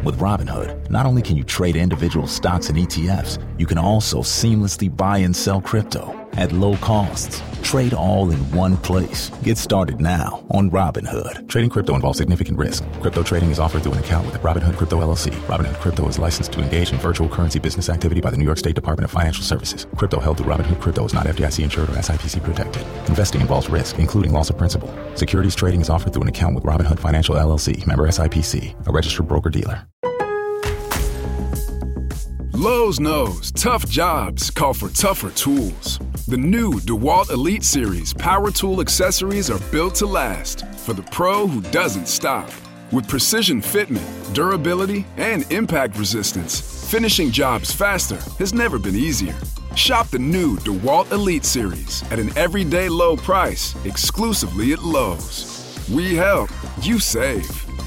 With Robinhood, not only can you trade individual stocks and ETFs, you can also seamlessly buy and sell crypto at low costs. Trade all in one place. Get started now on Robinhood. Trading crypto involves significant risk. Crypto trading is offered through an account with Robinhood Crypto LLC. Robinhood Crypto is licensed to engage in virtual currency business activity by the New York State Department of Financial Services. Crypto held through Robinhood Crypto is not FDIC insured or SIPC protected. Investing involves risk, including loss of principal. Securities trading is offered through an account with Robinhood Financial LLC, member SIPC, a registered broker-dealer. Lowe's knows tough jobs call for tougher tools. The new DeWalt Elite Series power tool accessories are built to last for the pro who doesn't stop. With precision fitment, durability, and impact resistance, finishing jobs faster has never been easier. Shop the new DeWalt Elite Series at an everyday low price exclusively at Lowe's. We help, you save.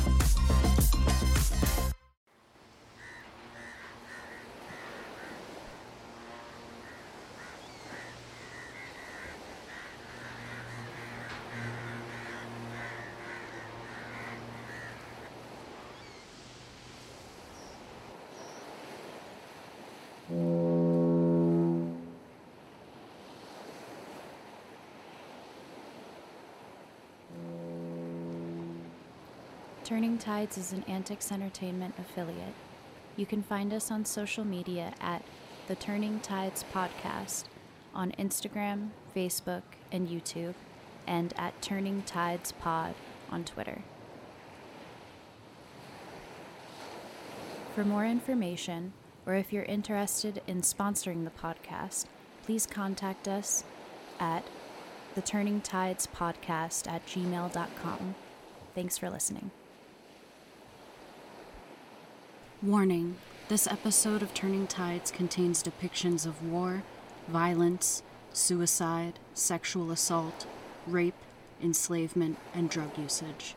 Turning Tides is an Antics Entertainment affiliate. You can find us on social media at The Turning Tides Podcast on Instagram, Facebook, and YouTube, and at Turning Tides Pod on Twitter. For more information, or if you're interested in sponsoring the podcast, please contact us at theturningtidespodcast@gmail.com. Thanks for listening. Warning: this episode of Turning Tides contains depictions of war, violence, suicide, sexual assault, rape, enslavement, and drug usage.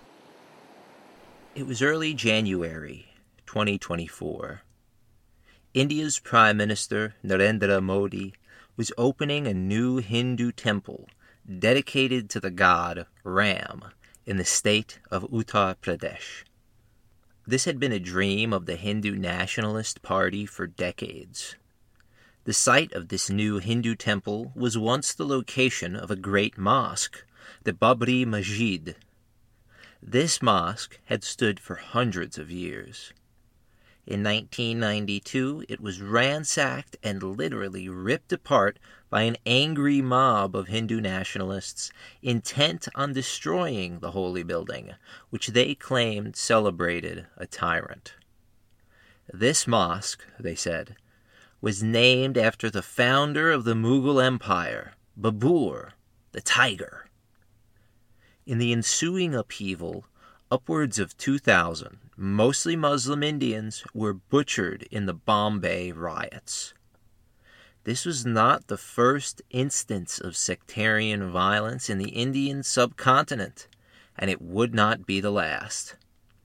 It was early January 2024. India's Prime Minister Narendra Modi was opening a new Hindu temple dedicated to the god Ram in the state of Uttar Pradesh. This had been a dream of the Hindu Nationalist Party for decades. The site of this new Hindu temple was once the location of a great mosque, the Babri Masjid. This mosque had stood for hundreds of years. In 1992, it was ransacked and literally ripped apart by an angry mob of Hindu nationalists intent on destroying the holy building, which they claimed celebrated a tyrant. This mosque, they said, was named after the founder of the Mughal Empire, Babur, the Tiger. In the ensuing upheaval, upwards of 2,000, mostly Muslim Indians, were butchered in the Bombay riots. This was not the first instance of sectarian violence in the Indian subcontinent, and it would not be the last.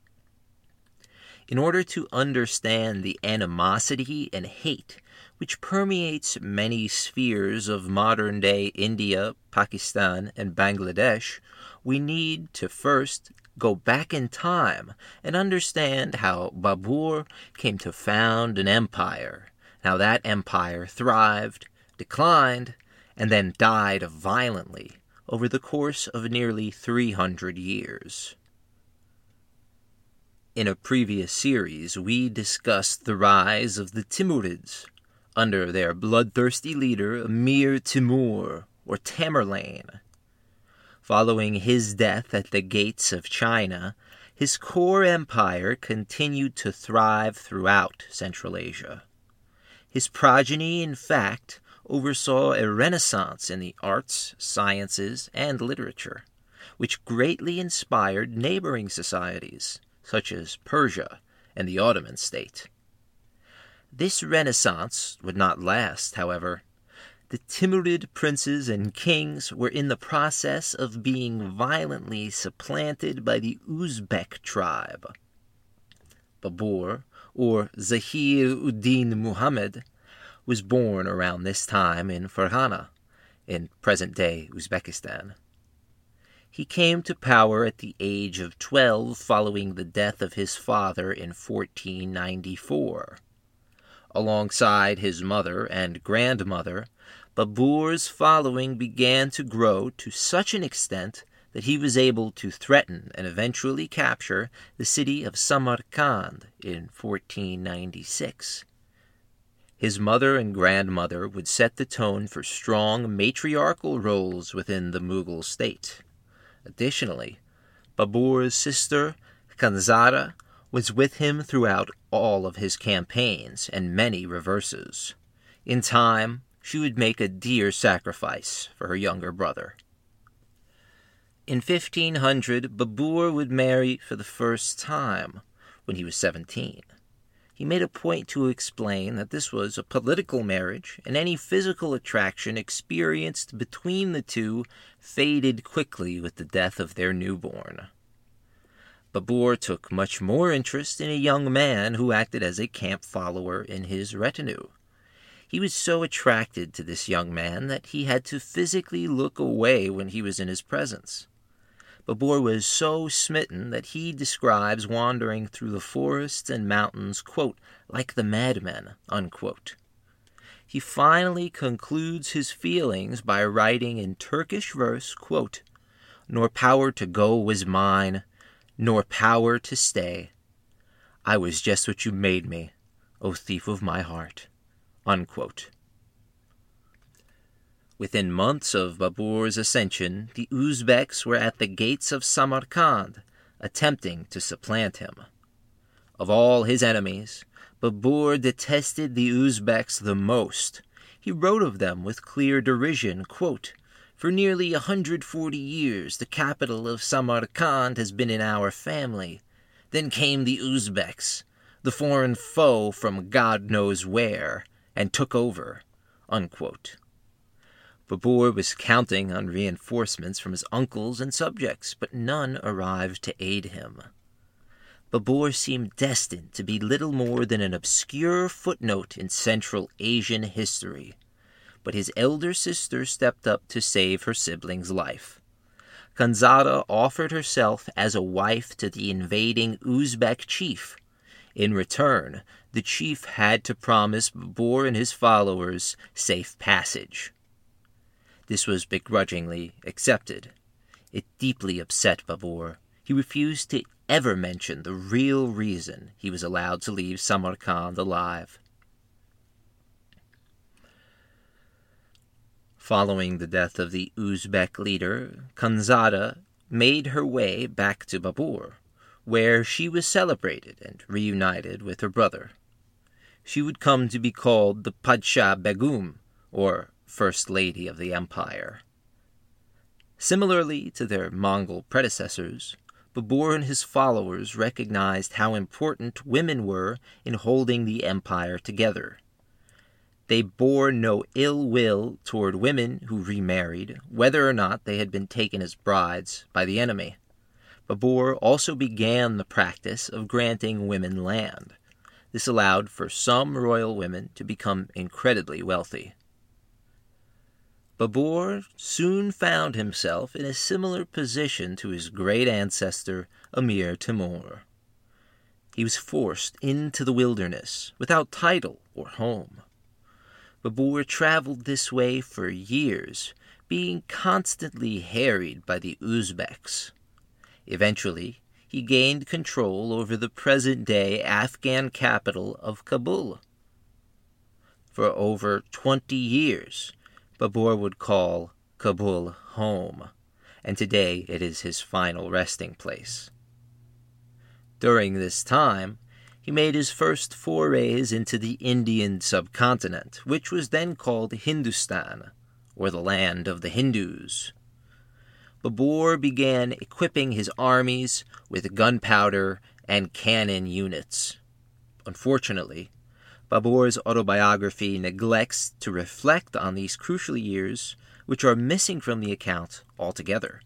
In order to understand the animosity and hate which permeates many spheres of modern-day India, Pakistan, and Bangladesh, we need to first go back in time and understand how Babur came to found an empire, how that empire thrived, declined, and then died violently over the course of nearly 300 years. In a previous series, we discussed the rise of the Timurids under their bloodthirsty leader Mir Timur, or Tamerlane. Following his death at the gates of China, his core empire continued to thrive throughout Central Asia. His progeny, in fact, oversaw a renaissance in the arts, sciences, and literature, which greatly inspired neighboring societies, such as Persia and the Ottoman state. This renaissance would not last, however. The Timurid princes and kings were in the process of being violently supplanted by the Uzbek tribe. Babur, or Zahir-ud-Din Muhammad, was born around this time in Farghana, in present-day Uzbekistan. He came to power at the age of 12 following the death of his father in 1494. Alongside his mother and grandmother, Babur's following began to grow to such an extent that he was able to threaten and eventually capture the city of Samarkand in 1496. His mother and grandmother would set the tone for strong matriarchal roles within the Mughal state. Additionally, Babur's sister, Khanzada, was with him throughout all of his campaigns and many reverses. In time, she would make a dear sacrifice for her younger brother. In 1500, Babur would marry for the first time when he was 17. He made a point to explain that this was a political marriage, and any physical attraction experienced between the two faded quickly with the death of their newborn. Babur took much more interest in a young man who acted as a camp follower in his retinue. He was so attracted to this young man that he had to physically look away when he was in his presence. Babur was so smitten that he describes wandering through the forests and mountains, quote, like the madmen, unquote. He finally concludes his feelings by writing in Turkish verse, quote, "Nor power to go was mine, nor power to stay. I was just what you made me, O thief of my heart," unquote. Within months of Babur's ascension, the Uzbeks were at the gates of Samarkand, attempting to supplant him. Of all his enemies, Babur detested the Uzbeks the most. He wrote of them with clear derision, quote, "For nearly 140 years the capital of Samarkand has been in our family. Then came the Uzbeks, the foreign foe from God knows where, and took over," unquote. Babur was counting on reinforcements from his uncles and subjects, but none arrived to aid him. Babur seemed destined to be little more than an obscure footnote in Central Asian history, but his elder sister stepped up to save her sibling's life. Khanzada offered herself as a wife to the invading Uzbek chief. In return, the chief had to promise Babur and his followers safe passage. This was begrudgingly accepted. It deeply upset Babur. He refused to ever mention the real reason he was allowed to leave Samarkand alive. Following the death of the Uzbek leader, Khanzada made her way back to Babur, where she was celebrated and reunited with her brother. She would come to be called the Padshah Begum, or First Lady of the Empire. Similarly to their Mongol predecessors, Babur and his followers recognized how important women were in holding the empire together. They bore no ill will toward women who remarried, whether or not they had been taken as brides by the enemy. Babur also began the practice of granting women land. This allowed for some royal women to become incredibly wealthy. Babur soon found himself in a similar position to his great ancestor, Amir Timur. He was forced into the wilderness without title or home. Babur traveled this way for years, being constantly harried by the Uzbeks. Eventually, he gained control over the present-day Afghan capital of Kabul. For over 20 years, Babur would call Kabul home, and today it is his final resting place. During this time, he made his first forays into the Indian subcontinent, which was then called Hindustan, or the land of the Hindus. Babur began equipping his armies with gunpowder and cannon units. Unfortunately, Babur's autobiography neglects to reflect on these crucial years, which are missing from the account altogether.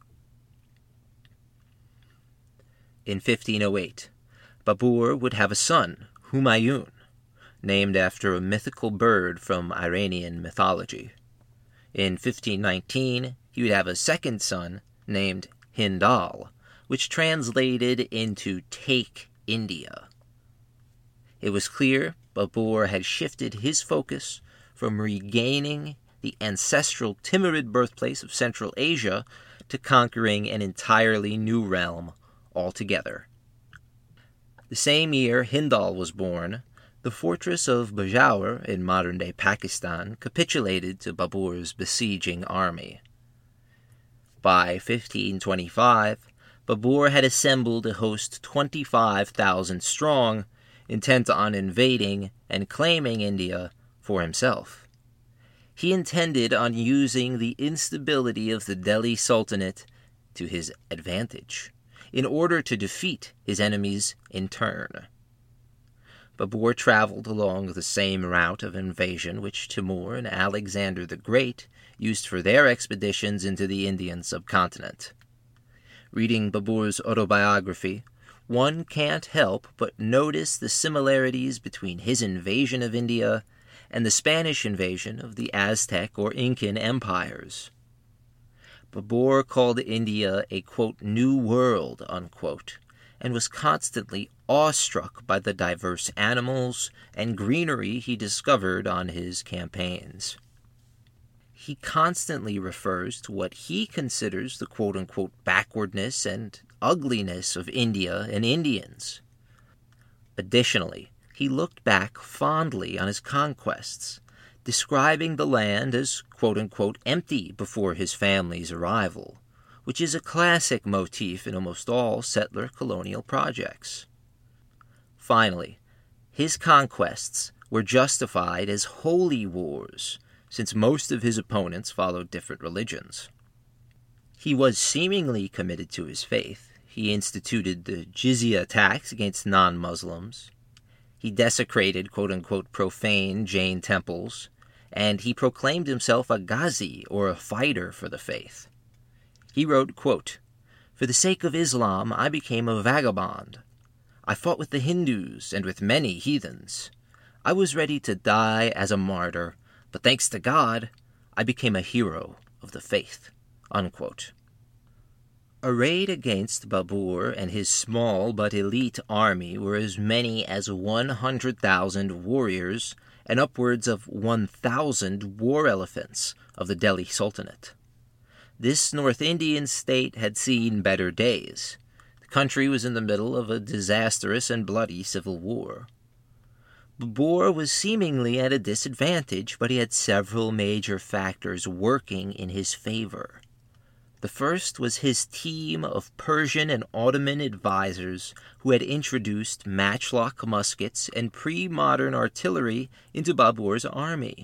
In 1508, Babur would have a son, Humayun, named after a mythical bird from Iranian mythology. In 1519, he would have a second son named Hindal, which translated into Take India. It was clear Babur had shifted his focus from regaining the ancestral Timurid birthplace of Central Asia to conquering an entirely new realm altogether. The same year Hindal was born, the fortress of Bajaur in modern-day Pakistan capitulated to Babur's besieging army. By 1525, Babur had assembled a host 25,000 strong, intent on invading and claiming India for himself. He intended on using the instability of the Delhi Sultanate to his advantage, in order to defeat his enemies in turn. Babur traveled along the same route of invasion which Timur and Alexander the Great used for their expeditions into the Indian subcontinent. Reading Babur's autobiography, one can't help but notice the similarities between his invasion of India and the Spanish invasion of the Aztec or Incan empires. Babur called India a, quote, new world, unquote, and was constantly awestruck by the diverse animals and greenery he discovered on his campaigns. He constantly refers to what he considers the quote-unquote backwardness and ugliness of India and Indians. Additionally, he looked back fondly on his conquests, describing the land as quote-unquote empty before his family's arrival, which is a classic motif in almost all settler colonial projects. Finally, his conquests were justified as holy wars, since most of his opponents followed different religions. He was seemingly committed to his faith. He instituted the jizya tax against non-Muslims. He desecrated quote-unquote profane Jain temples, and he proclaimed himself a Ghazi, or a fighter for the faith. He wrote, quote, "For the sake of Islam, I became a vagabond. I fought with the Hindus and with many heathens. I was ready to die as a martyr, but thanks to God, I became a hero of the faith." Unquote. Arrayed against Babur and his small but elite army were as many as 100,000 warriors and upwards of 1,000 war elephants of the Delhi Sultanate. This North Indian state had seen better days. The country was in the middle of a disastrous and bloody civil war. Babur was seemingly at a disadvantage, but he had several major factors working in his favor. The first was his team of Persian and Ottoman advisors who had introduced matchlock muskets and pre-modern artillery into Babur's army.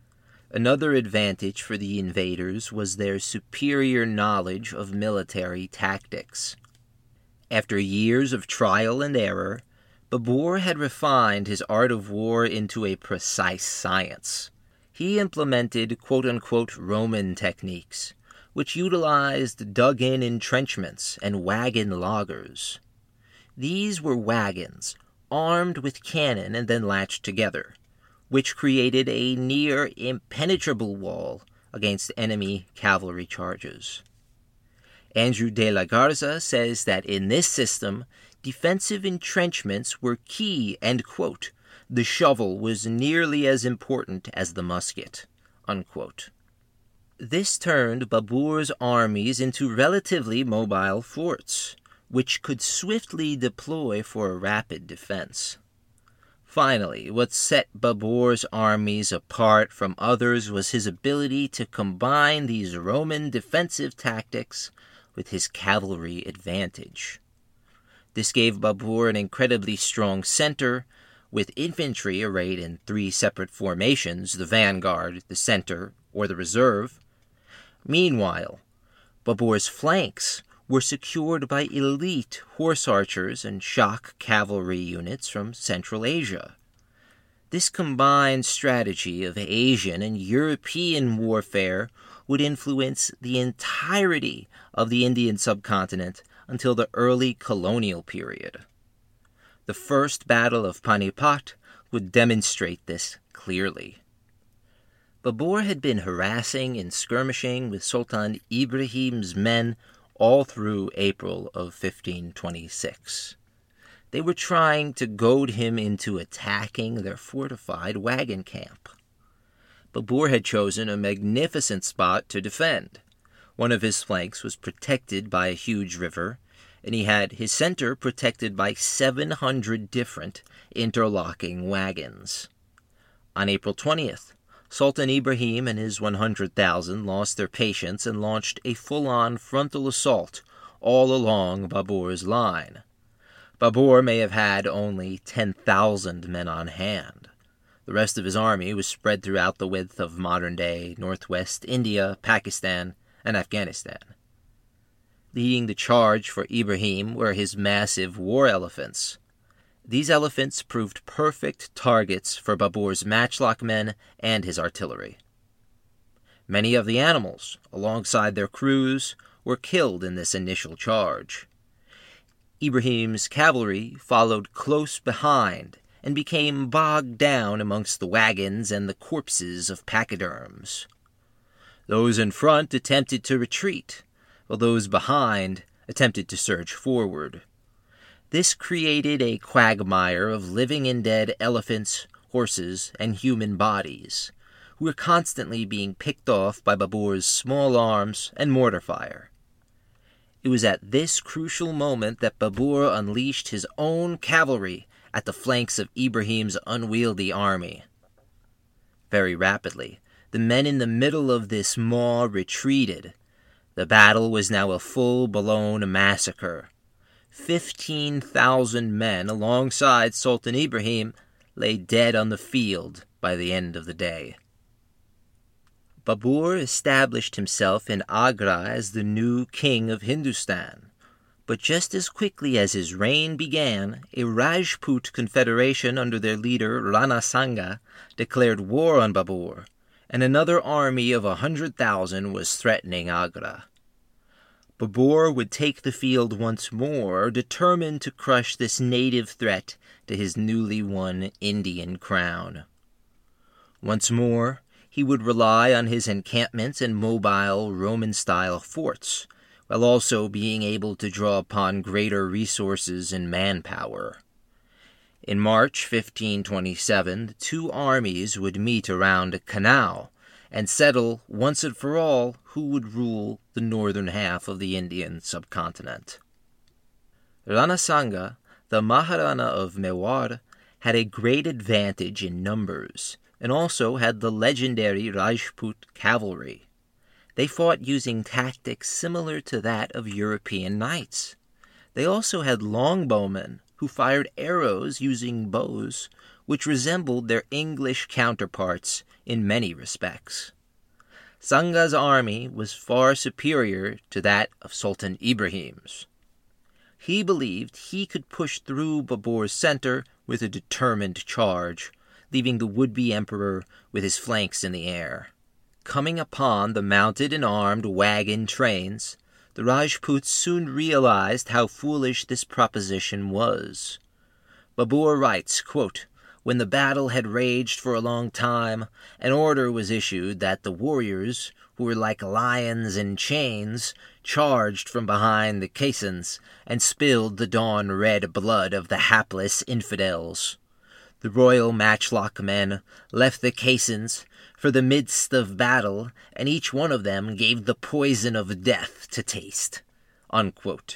Another advantage for the invaders was their superior knowledge of military tactics. After years of trial and error, Babur had refined his art of war into a precise science. He implemented quote-unquote Roman techniques, which utilized dug-in entrenchments and wagon loggers. These were wagons, armed with cannon and then latched together, which created a near impenetrable wall against enemy cavalry charges. Andrew de la Garza says that in this system, defensive entrenchments were key and, quote, the shovel was nearly as important as the musket, unquote. This turned Babur's armies into relatively mobile forts, which could swiftly deploy for a rapid defense. Finally, what set Babur's armies apart from others was his ability to combine these Roman defensive tactics with his cavalry advantage. This gave Babur an incredibly strong center, with infantry arrayed in 3 separate formations, the vanguard, the center, or the reserve. Meanwhile, Babur's flanks were secured by elite horse archers and shock cavalry units from Central Asia. This combined strategy of Asian and European warfare would influence the entirety of the Indian subcontinent until the early colonial period. The First Battle of Panipat would demonstrate this clearly. Babur had been harassing and skirmishing with Sultan Ibrahim's men all through April of 1526. They were trying to goad him into attacking their fortified wagon camp. Babur had chosen a magnificent spot to defend. One of his flanks was protected by a huge river, and he had his center protected by 700 different interlocking wagons. On April 20th, Sultan Ibrahim and his 100,000 lost their patience and launched a full-on frontal assault all along Babur's line. Babur may have had only 10,000 men on hand. The rest of his army was spread throughout the width of modern-day northwest India, Pakistan, and Afghanistan. Leading the charge for Ibrahim were his massive war elephants. These elephants proved perfect targets for Babur's matchlock men and his artillery. Many of the animals, alongside their crews, were killed in this initial charge. Ibrahim's cavalry followed close behind and became bogged down amongst the wagons and the corpses of pachyderms. Those in front attempted to retreat, while those behind attempted to surge forward. This created a quagmire of living and dead elephants, horses, and human bodies, who were constantly being picked off by Babur's small arms and mortar fire. It was at this crucial moment that Babur unleashed his own cavalry at the flanks of Ibrahim's unwieldy army. Very rapidly, the men in the middle of this maw retreated. The battle was now a full-blown massacre. 15,000 men alongside Sultan Ibrahim lay dead on the field by the end of the day. Babur established himself in Agra as the new king of Hindustan, but just as quickly as his reign began, a Rajput confederation under their leader Rana Sanga declared war on Babur, and another army of 100,000 was threatening Agra. Babur would take the field once more, determined to crush this native threat to his newly won Indian crown. Once more, he would rely on his encampments and mobile Roman-style forts, while also being able to draw upon greater resources and manpower. In March 1527, the two armies would meet around a canal and settle once and for all who would rule the northern half of the Indian subcontinent. Rana Sanga, the Maharana of Mewar, had a great advantage in numbers, and also had the legendary Rajput cavalry. They fought using tactics similar to that of European knights. They also had longbowmen who fired arrows using bows, which resembled their English counterparts in many respects. Sanga's army was far superior to that of Sultan Ibrahim's. He believed he could push through Babur's center with a determined charge, leaving the would-be emperor with his flanks in the air. Coming upon the mounted and armed wagon trains, the Rajputs soon realized how foolish this proposition was. Babur writes, quote, "When the battle had raged for a long time, an order was issued that the warriors, who were like lions in chains, charged from behind the caissons and spilled the dawn-red blood of the hapless infidels. The royal matchlock men left the caissons for the midst of battle, and each one of them gave the poison of death to taste." Unquote.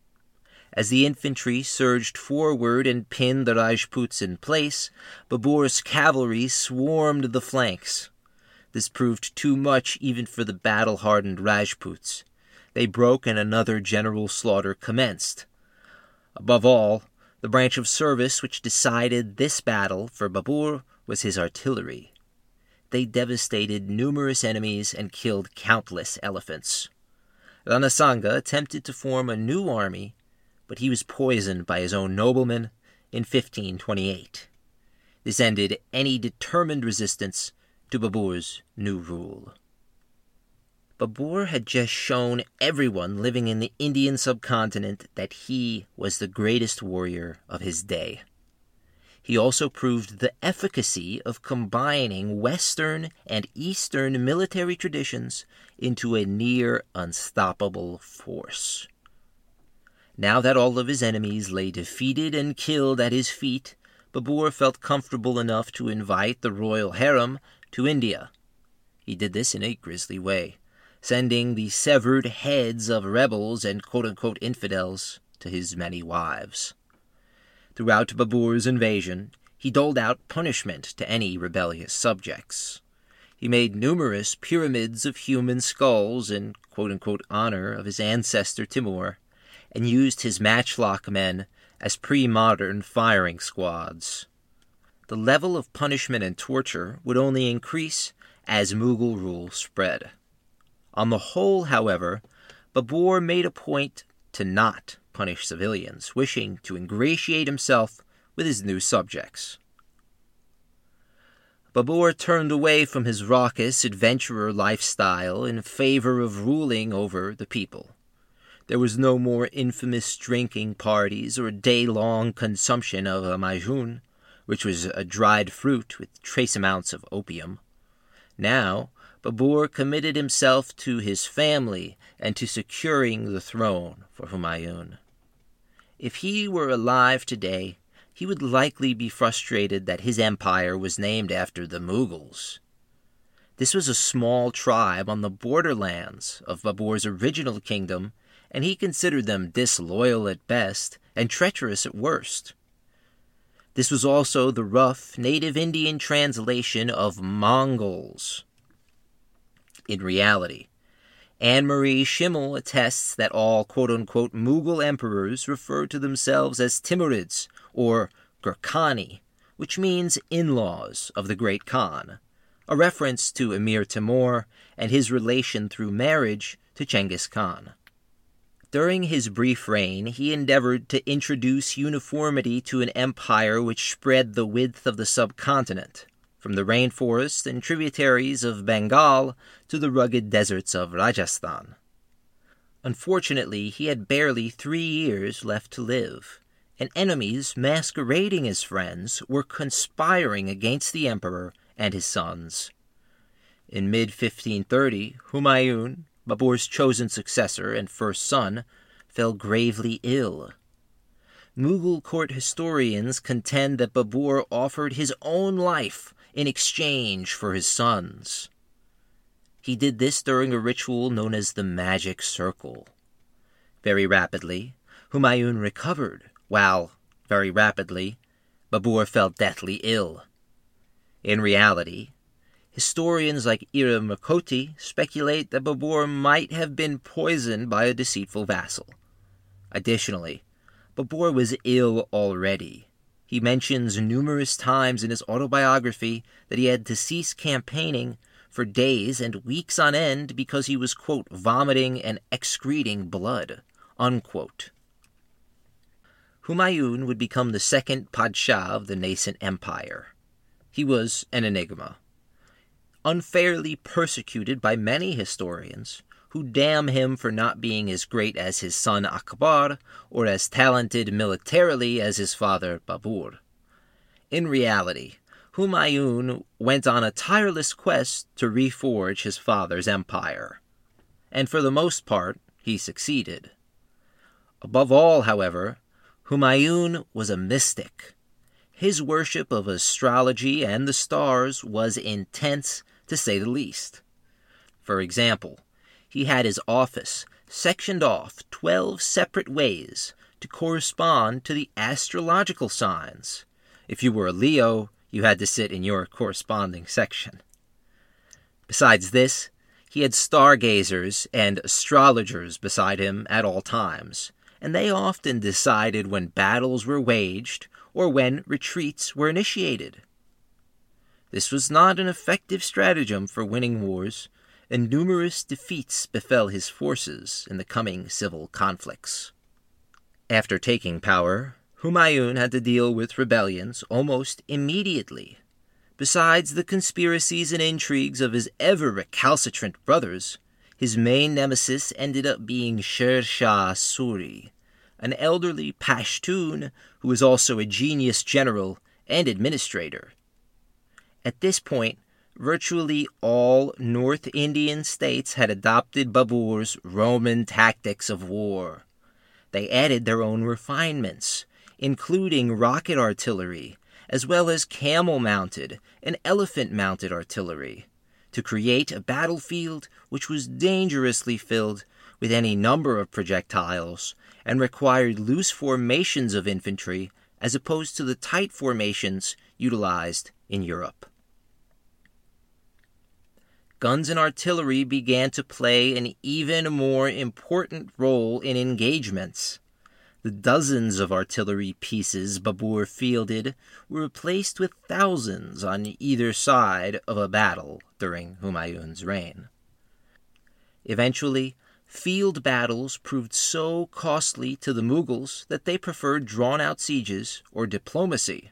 As the infantry surged forward and pinned the Rajputs in place, Babur's cavalry swarmed the flanks. This proved too much even for the battle-hardened Rajputs. They broke and another general slaughter commenced. Above all, the branch of service which decided this battle for Babur was his artillery. They devastated numerous enemies and killed countless elephants. Rana Sanga attempted to form a new army, but he was poisoned by his own noblemen in 1528. This ended any determined resistance to Babur's new rule. Babur had just shown everyone living in the Indian subcontinent that he was the greatest warrior of his day. he also proved the efficacy of combining Western and Eastern military traditions into a near unstoppable force. Now that all of his enemies lay defeated and killed at his feet, Babur felt comfortable enough to invite the royal harem to India. He did this in a grisly way, sending the severed heads of rebels and quote-unquote infidels to his many wives. Throughout Babur's invasion, he doled out punishment to any rebellious subjects. He made numerous pyramids of human skulls in quote-unquote honor of his ancestor Timur, and used his matchlock men as pre-modern firing squads. The level of punishment and torture would only increase as Mughal rule spread. On the whole, however, Babur made a point to not punish civilians, wishing to ingratiate himself with his new subjects. Babur turned away from his raucous adventurer lifestyle in favor of ruling over the people. There was no more infamous drinking parties or day-long consumption of a majun, which was a dried fruit with trace amounts of opium. Now, Babur committed himself to his family and to securing the throne for Humayun. If he were alive today, he would likely be frustrated that his empire was named after the Mughals. This was a small tribe on the borderlands of Babur's original kingdom, and he considered them disloyal at best and treacherous at worst. This was also the rough native Indian translation of Mongols. In reality, Anne-Marie Schimmel attests that all quote-unquote Mughal emperors refer to themselves as Timurids or Gurkhani, which means in-laws of the Great Khan, a reference to Emir Timur and his relation through marriage to Genghis Khan. During his brief reign, he endeavored to introduce uniformity to an empire which spread the width of the subcontinent, from the rainforest and tributaries of Bengal to the rugged deserts of Rajasthan. Unfortunately, he had barely 3 years left to live, and enemies masquerading as friends were conspiring against the emperor and his sons. In mid-1530, Humayun, Babur's chosen successor and first son, fell gravely ill. Mughal court historians contend that Babur offered his own life in exchange for his son's. He did this during a ritual known as the Magic Circle. Very rapidly, Humayun recovered, while, very rapidly, Babur fell deathly ill. In reality, historians like Ira Makoti speculate that Babur might have been poisoned by a deceitful vassal. Additionally, Babur was ill already. He mentions numerous times in his autobiography that he had to cease campaigning for days and weeks on end because he was, quote, vomiting and excreting blood, unquote. Humayun would become the second Padshah of the nascent empire. He was an enigma, unfairly persecuted by many historians, who damn him for not being as great as his son Akbar or as talented militarily as his father Babur. In reality, Humayun went on a tireless quest to reforge his father's empire, and for the most part, he succeeded. Above all, however, Humayun was a mystic. His worship of astrology and the stars was intense, to say the least. For example, he had his office sectioned off 12 separate ways to correspond to the astrological signs. If you were a Leo, you had to sit in your corresponding section. Besides this, he had stargazers and astrologers beside him at all times, and they often decided when battles were waged or when retreats were initiated. This was not an effective stratagem for winning wars, and numerous defeats befell his forces in the coming civil conflicts. After taking power, Humayun had to deal with rebellions almost immediately. Besides the conspiracies and intrigues of his ever-recalcitrant brothers, his main nemesis ended up being Sher Shah Suri, an elderly Pashtun who was also a genius general and administrator. At this point, virtually all North Indian states had adopted Babur's Roman tactics of war. They added their own refinements, including rocket artillery, as well as camel-mounted and elephant-mounted artillery, to create a battlefield which was dangerously filled with any number of projectiles and required loose formations of infantry as opposed to the tight formations utilized in Europe. Guns and artillery began to play an even more important role in engagements. The dozens of artillery pieces Babur fielded were replaced with thousands on either side of a battle during Humayun's reign. Eventually, field battles proved so costly to the Mughals that they preferred drawn-out sieges or diplomacy.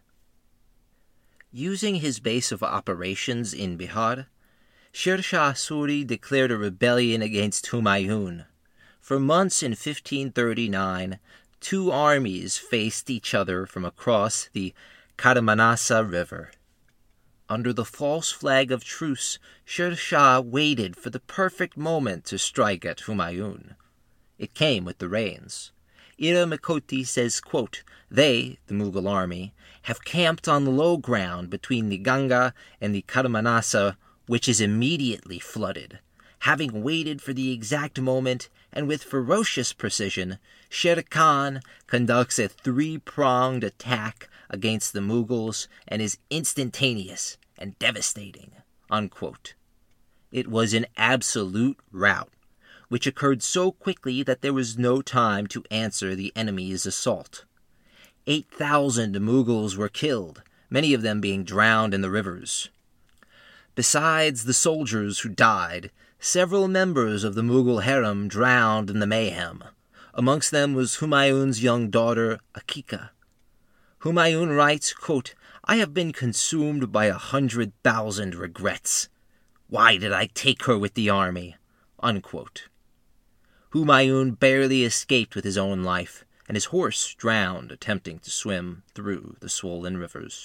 Using his base of operations in Bihar, Sher Shah Suri declared a rebellion against Humayun. For months in 1539, two armies faced each other from across the Karamanasa River. Under the false flag of truce, Sher Shah waited for the perfect moment to strike at Humayun. It came with the rains. Ira Makoti says, quote, "They, the Mughal army, have camped on the low ground between the Ganga and the Karamanasa, which is immediately flooded. Having waited for the exact moment, and with ferocious precision, Sher Khan conducts a three-pronged attack against the Mughals and is instantaneous and devastating." Unquote. It was an absolute rout, which occurred so quickly that there was no time to answer the enemy's assault. 8,000 Mughals were killed, many of them being drowned in the rivers. Besides the soldiers who died, several members of the Mughal harem drowned in the mayhem. Amongst them was Humayun's young daughter, Akika. Humayun writes, quote, "I have been consumed by 100,000 regrets. Why did I take her with the army?" Unquote. Humayun barely escaped with his own life, and his horse drowned attempting to swim through the swollen rivers.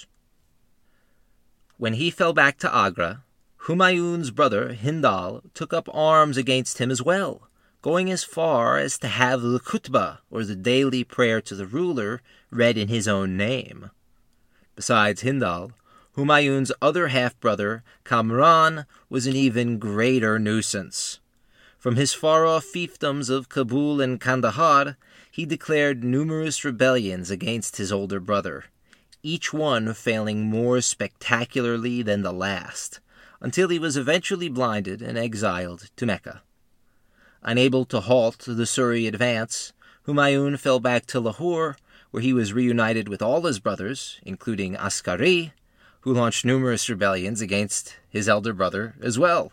When he fell back to Agra, Humayun's brother, Hindal, took up arms against him as well, going as far as to have the khutbah, or the daily prayer to the ruler, read in his own name. Besides Hindal, Humayun's other half-brother, Kamran, was an even greater nuisance. From his far-off fiefdoms of Kabul and Kandahar, he declared numerous rebellions against his older brother, each one failing more spectacularly than the last, until he was eventually blinded and exiled to Mecca. Unable to halt the Suri advance, Humayun fell back to Lahore, where he was reunited with all his brothers, including Askari, who launched numerous rebellions against his elder brother as well.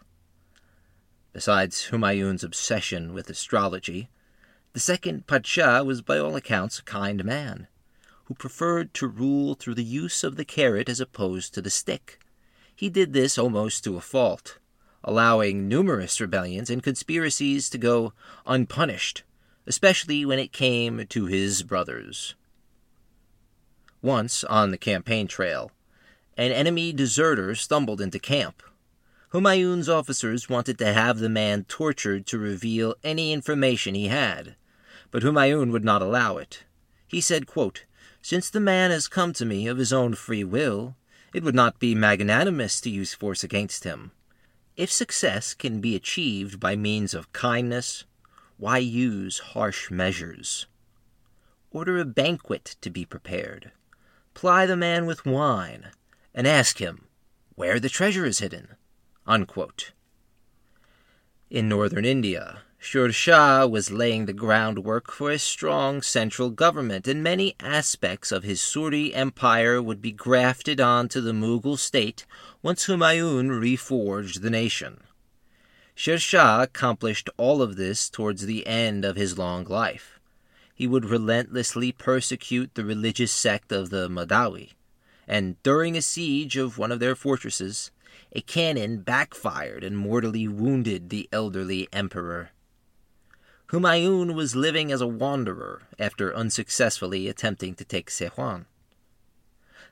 Besides Humayun's obsession with astrology, the second Padshah was by all accounts a kind man, who preferred to rule through the use of the carrot as opposed to the stick. He did this almost to a fault, allowing numerous rebellions and conspiracies to go unpunished, especially when it came to his brothers. Once, on the campaign trail, an enemy deserter stumbled into camp. Humayun's officers wanted to have the man tortured to reveal any information he had, but Humayun would not allow it. He said, quote, "Since the man has come to me of his own free will, it would not be magnanimous to use force against him. If success can be achieved by means of kindness, why use harsh measures? Order a banquet to be prepared. Ply the man with wine, and ask him where the treasure is hidden." Unquote. In northern India, Sher Shah was laying the groundwork for a strong central government, and many aspects of his Suri empire would be grafted onto the Mughal state once Humayun reforged the nation. Sher Shah accomplished all of this towards the end of his long life. He would relentlessly persecute the religious sect of the Madawi, and during a siege of one of their fortresses, a cannon backfired and mortally wounded the elderly emperor. Humayun was living as a wanderer after unsuccessfully attempting to take Sehwan.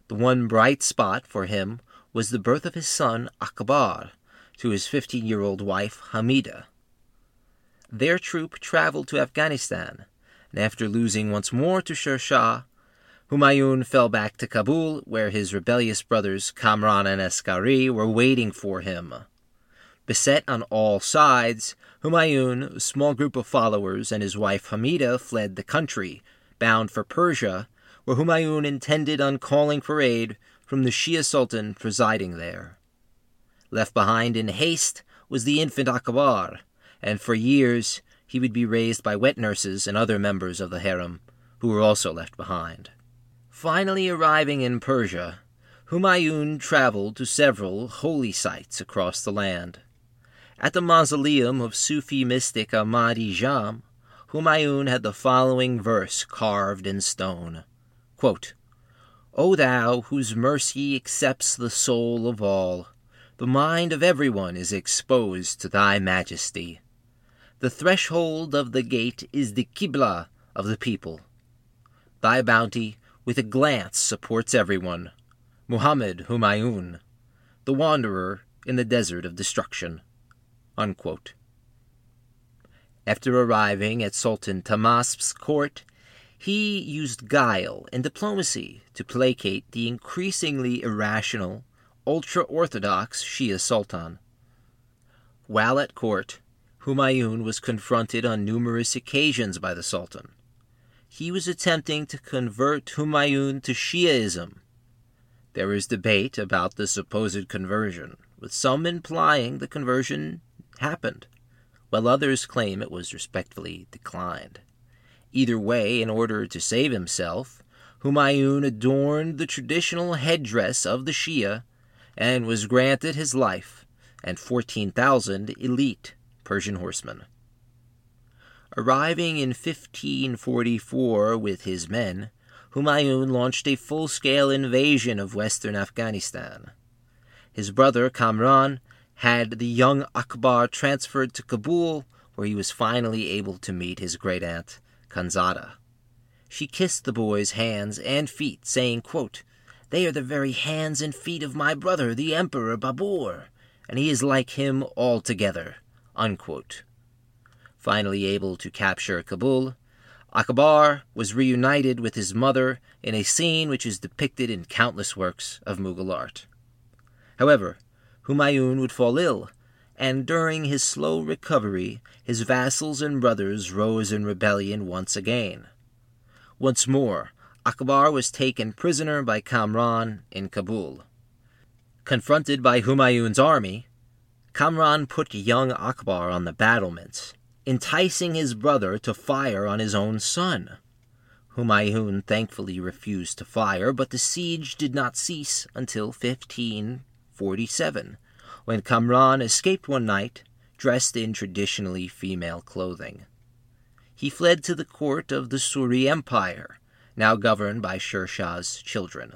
The one bright spot for him was the birth of his son Akbar to his 15-year-old wife Hamida. Their troop traveled to Afghanistan, and after losing once more to Sher Shah, Humayun fell back to Kabul, where his rebellious brothers Kamran and Askari were waiting for him. Beset on all sides, Humayun, a small group of followers, and his wife Hamida fled the country, bound for Persia, where Humayun intended on calling for aid from the Shia Sultan presiding there. Left behind in haste was the infant Akbar, and for years he would be raised by wet nurses and other members of the harem, who were also left behind. Finally arriving in Persia, Humayun traveled to several holy sites across the land. At the mausoleum of Sufi mystic Ahmad-i-Jam, Humayun had the following verse carved in stone. Quote, "O thou whose mercy accepts the soul of all, the mind of everyone is exposed to thy majesty. The threshold of the gate is the Qibla of the people. Thy bounty with a glance supports everyone. Muhammad Humayun, the wanderer in the desert of destruction." Unquote. After arriving at Sultan Tahmasp's court, he used guile and diplomacy to placate the increasingly irrational, ultra-Orthodox Shia Sultan. While at court, Humayun was confronted on numerous occasions by the Sultan. He was attempting to convert Humayun to Shiaism. There was debate about the supposed conversion, with some implying the conversion happened, while others claim it was respectfully declined. Either way, in order to save himself, Humayun adorned the traditional headdress of the Shia and was granted his life and 14,000 elite Persian horsemen. Arriving in 1544 with his men, Humayun launched a full-scale invasion of western Afghanistan. His brother Kamran had the young Akbar transferred to Kabul, where he was finally able to meet his great-aunt, Khanzada. She kissed the boy's hands and feet, saying, quote, "They are the very hands and feet of my brother, the Emperor Babur, and he is like him altogether." Unquote. Finally able to capture Kabul, Akbar was reunited with his mother in a scene which is depicted in countless works of Mughal art. However, Humayun would fall ill, and during his slow recovery, his vassals and brothers rose in rebellion once again. Once more, Akbar was taken prisoner by Kamran in Kabul. Confronted by Humayun's army, Kamran put young Akbar on the battlements, enticing his brother to fire on his own son. Humayun thankfully refused to fire, but the siege did not cease until 1547, when Kamran escaped one night, dressed in traditionally female clothing. He fled to the court of the Suri Empire, now governed by Sher Shah's children.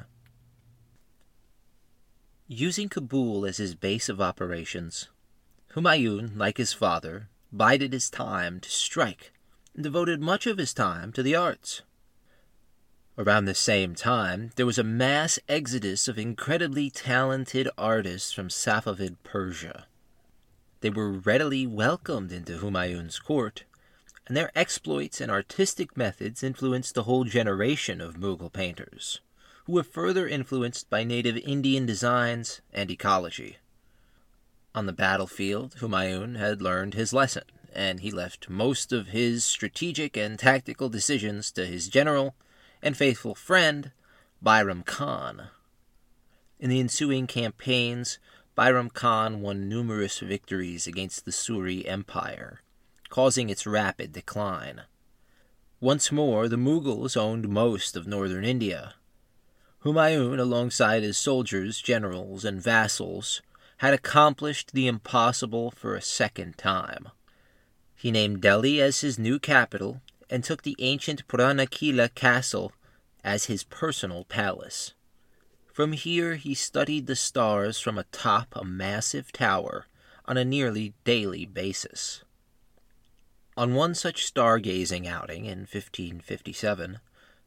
Using Kabul as his base of operations, Humayun, like his father, bided his time to strike and devoted much of his time to the arts. Around the same time, there was a mass exodus of incredibly talented artists from Safavid Persia. They were readily welcomed into Humayun's court, and their exploits and artistic methods influenced a whole generation of Mughal painters, who were further influenced by native Indian designs and ecology. On the battlefield, Humayun had learned his lesson, and he left most of his strategic and tactical decisions to his general and faithful friend, Bairam Khan. In the ensuing campaigns, Bairam Khan won numerous victories against the Suri Empire, causing its rapid decline. Once more, the Mughals owned most of northern India. Humayun, alongside his soldiers, generals, and vassals, had accomplished the impossible for a second time. He named Delhi as his new capital and took the ancient Purana Kila castle as his personal palace. From here he studied the stars from atop a massive tower on a nearly daily basis. On one such stargazing outing in 1557,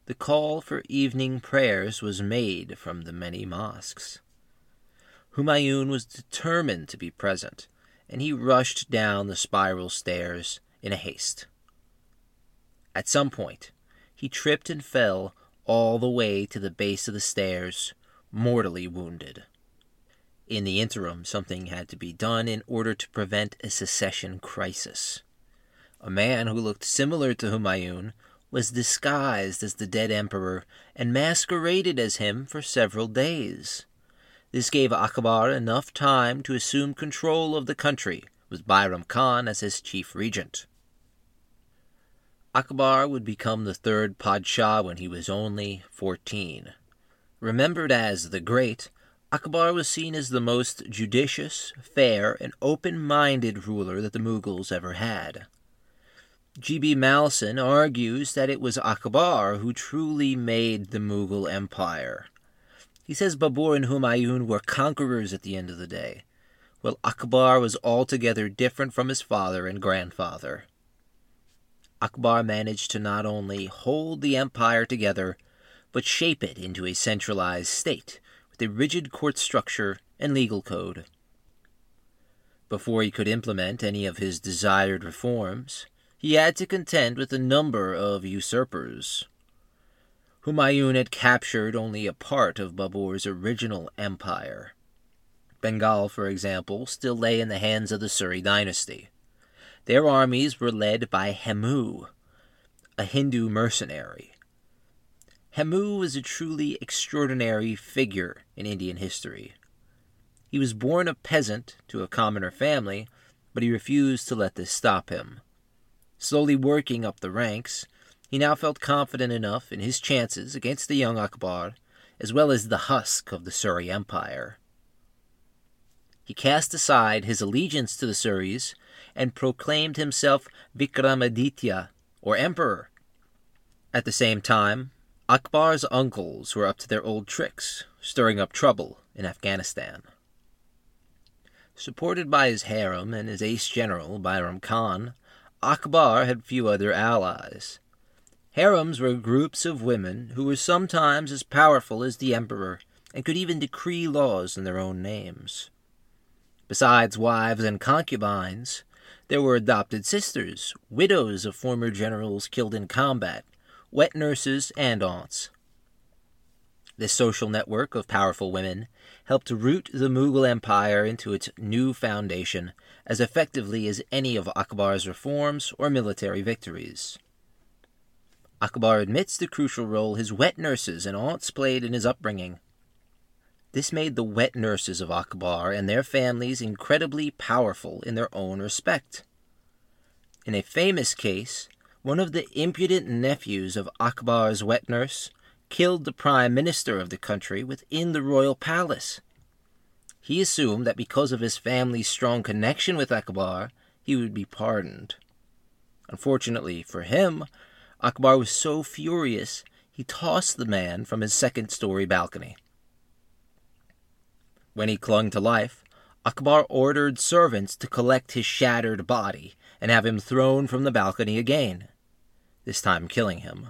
the call for evening prayers was made from the many mosques. Humayun was determined to be present, and he rushed down the spiral stairs in a haste. At some point, he tripped and fell all the way to the base of the stairs, mortally wounded. In the interim, something had to be done in order to prevent a secession crisis. A man who looked similar to Humayun was disguised as the dead emperor and masqueraded as him for several days. This gave Akbar enough time to assume control of the country, with Bayram Khan as his chief regent. Akbar would become the third Padshah when he was only 14. Remembered as the Great, Akbar was seen as the most judicious, fair, and open-minded ruler that the Mughals ever had. G.B. Malleson argues that it was Akbar who truly made the Mughal Empire. He says Babur and Humayun were conquerors at the end of the day, while Akbar was altogether different from his father and grandfather. Akbar managed to not only hold the empire together, but shape it into a centralized state with a rigid court structure and legal code. Before he could implement any of his desired reforms, he had to contend with a number of usurpers. Humayun had captured only a part of Babur's original empire. Bengal, for example, still lay in the hands of the Suri dynasty. Their armies were led by Hemu, a Hindu mercenary. Hemu was a truly extraordinary figure in Indian history. He was born a peasant to a commoner family, but he refused to let this stop him. Slowly working up the ranks, he now felt confident enough in his chances against the young Akbar, as well as the husk of the Suri Empire. He cast aside his allegiance to the Suris and proclaimed himself Vikramaditya, or Emperor. At the same time, Akbar's uncles were up to their old tricks, stirring up trouble in Afghanistan. Supported by his harem and his ace general, Bayram Khan, Akbar had few other allies. Harems were groups of women who were sometimes as powerful as the emperor and could even decree laws in their own names. Besides wives and concubines, there were adopted sisters, widows of former generals killed in combat, wet nurses, and aunts. This social network of powerful women helped root the Mughal Empire into its new foundation as effectively as any of Akbar's reforms or military victories. Akbar admits the crucial role his wet nurses and aunts played in his upbringing. This made the wet nurses of Akbar and their families incredibly powerful in their own respect. In a famous case, one of the impudent nephews of Akbar's wet nurse killed the prime minister of the country within the royal palace. He assumed that because of his family's strong connection with Akbar, he would be pardoned. Unfortunately for him, Akbar was so furious, he tossed the man from his second-story balcony. When he clung to life, Akbar ordered servants to collect his shattered body and have him thrown from the balcony again, this time killing him.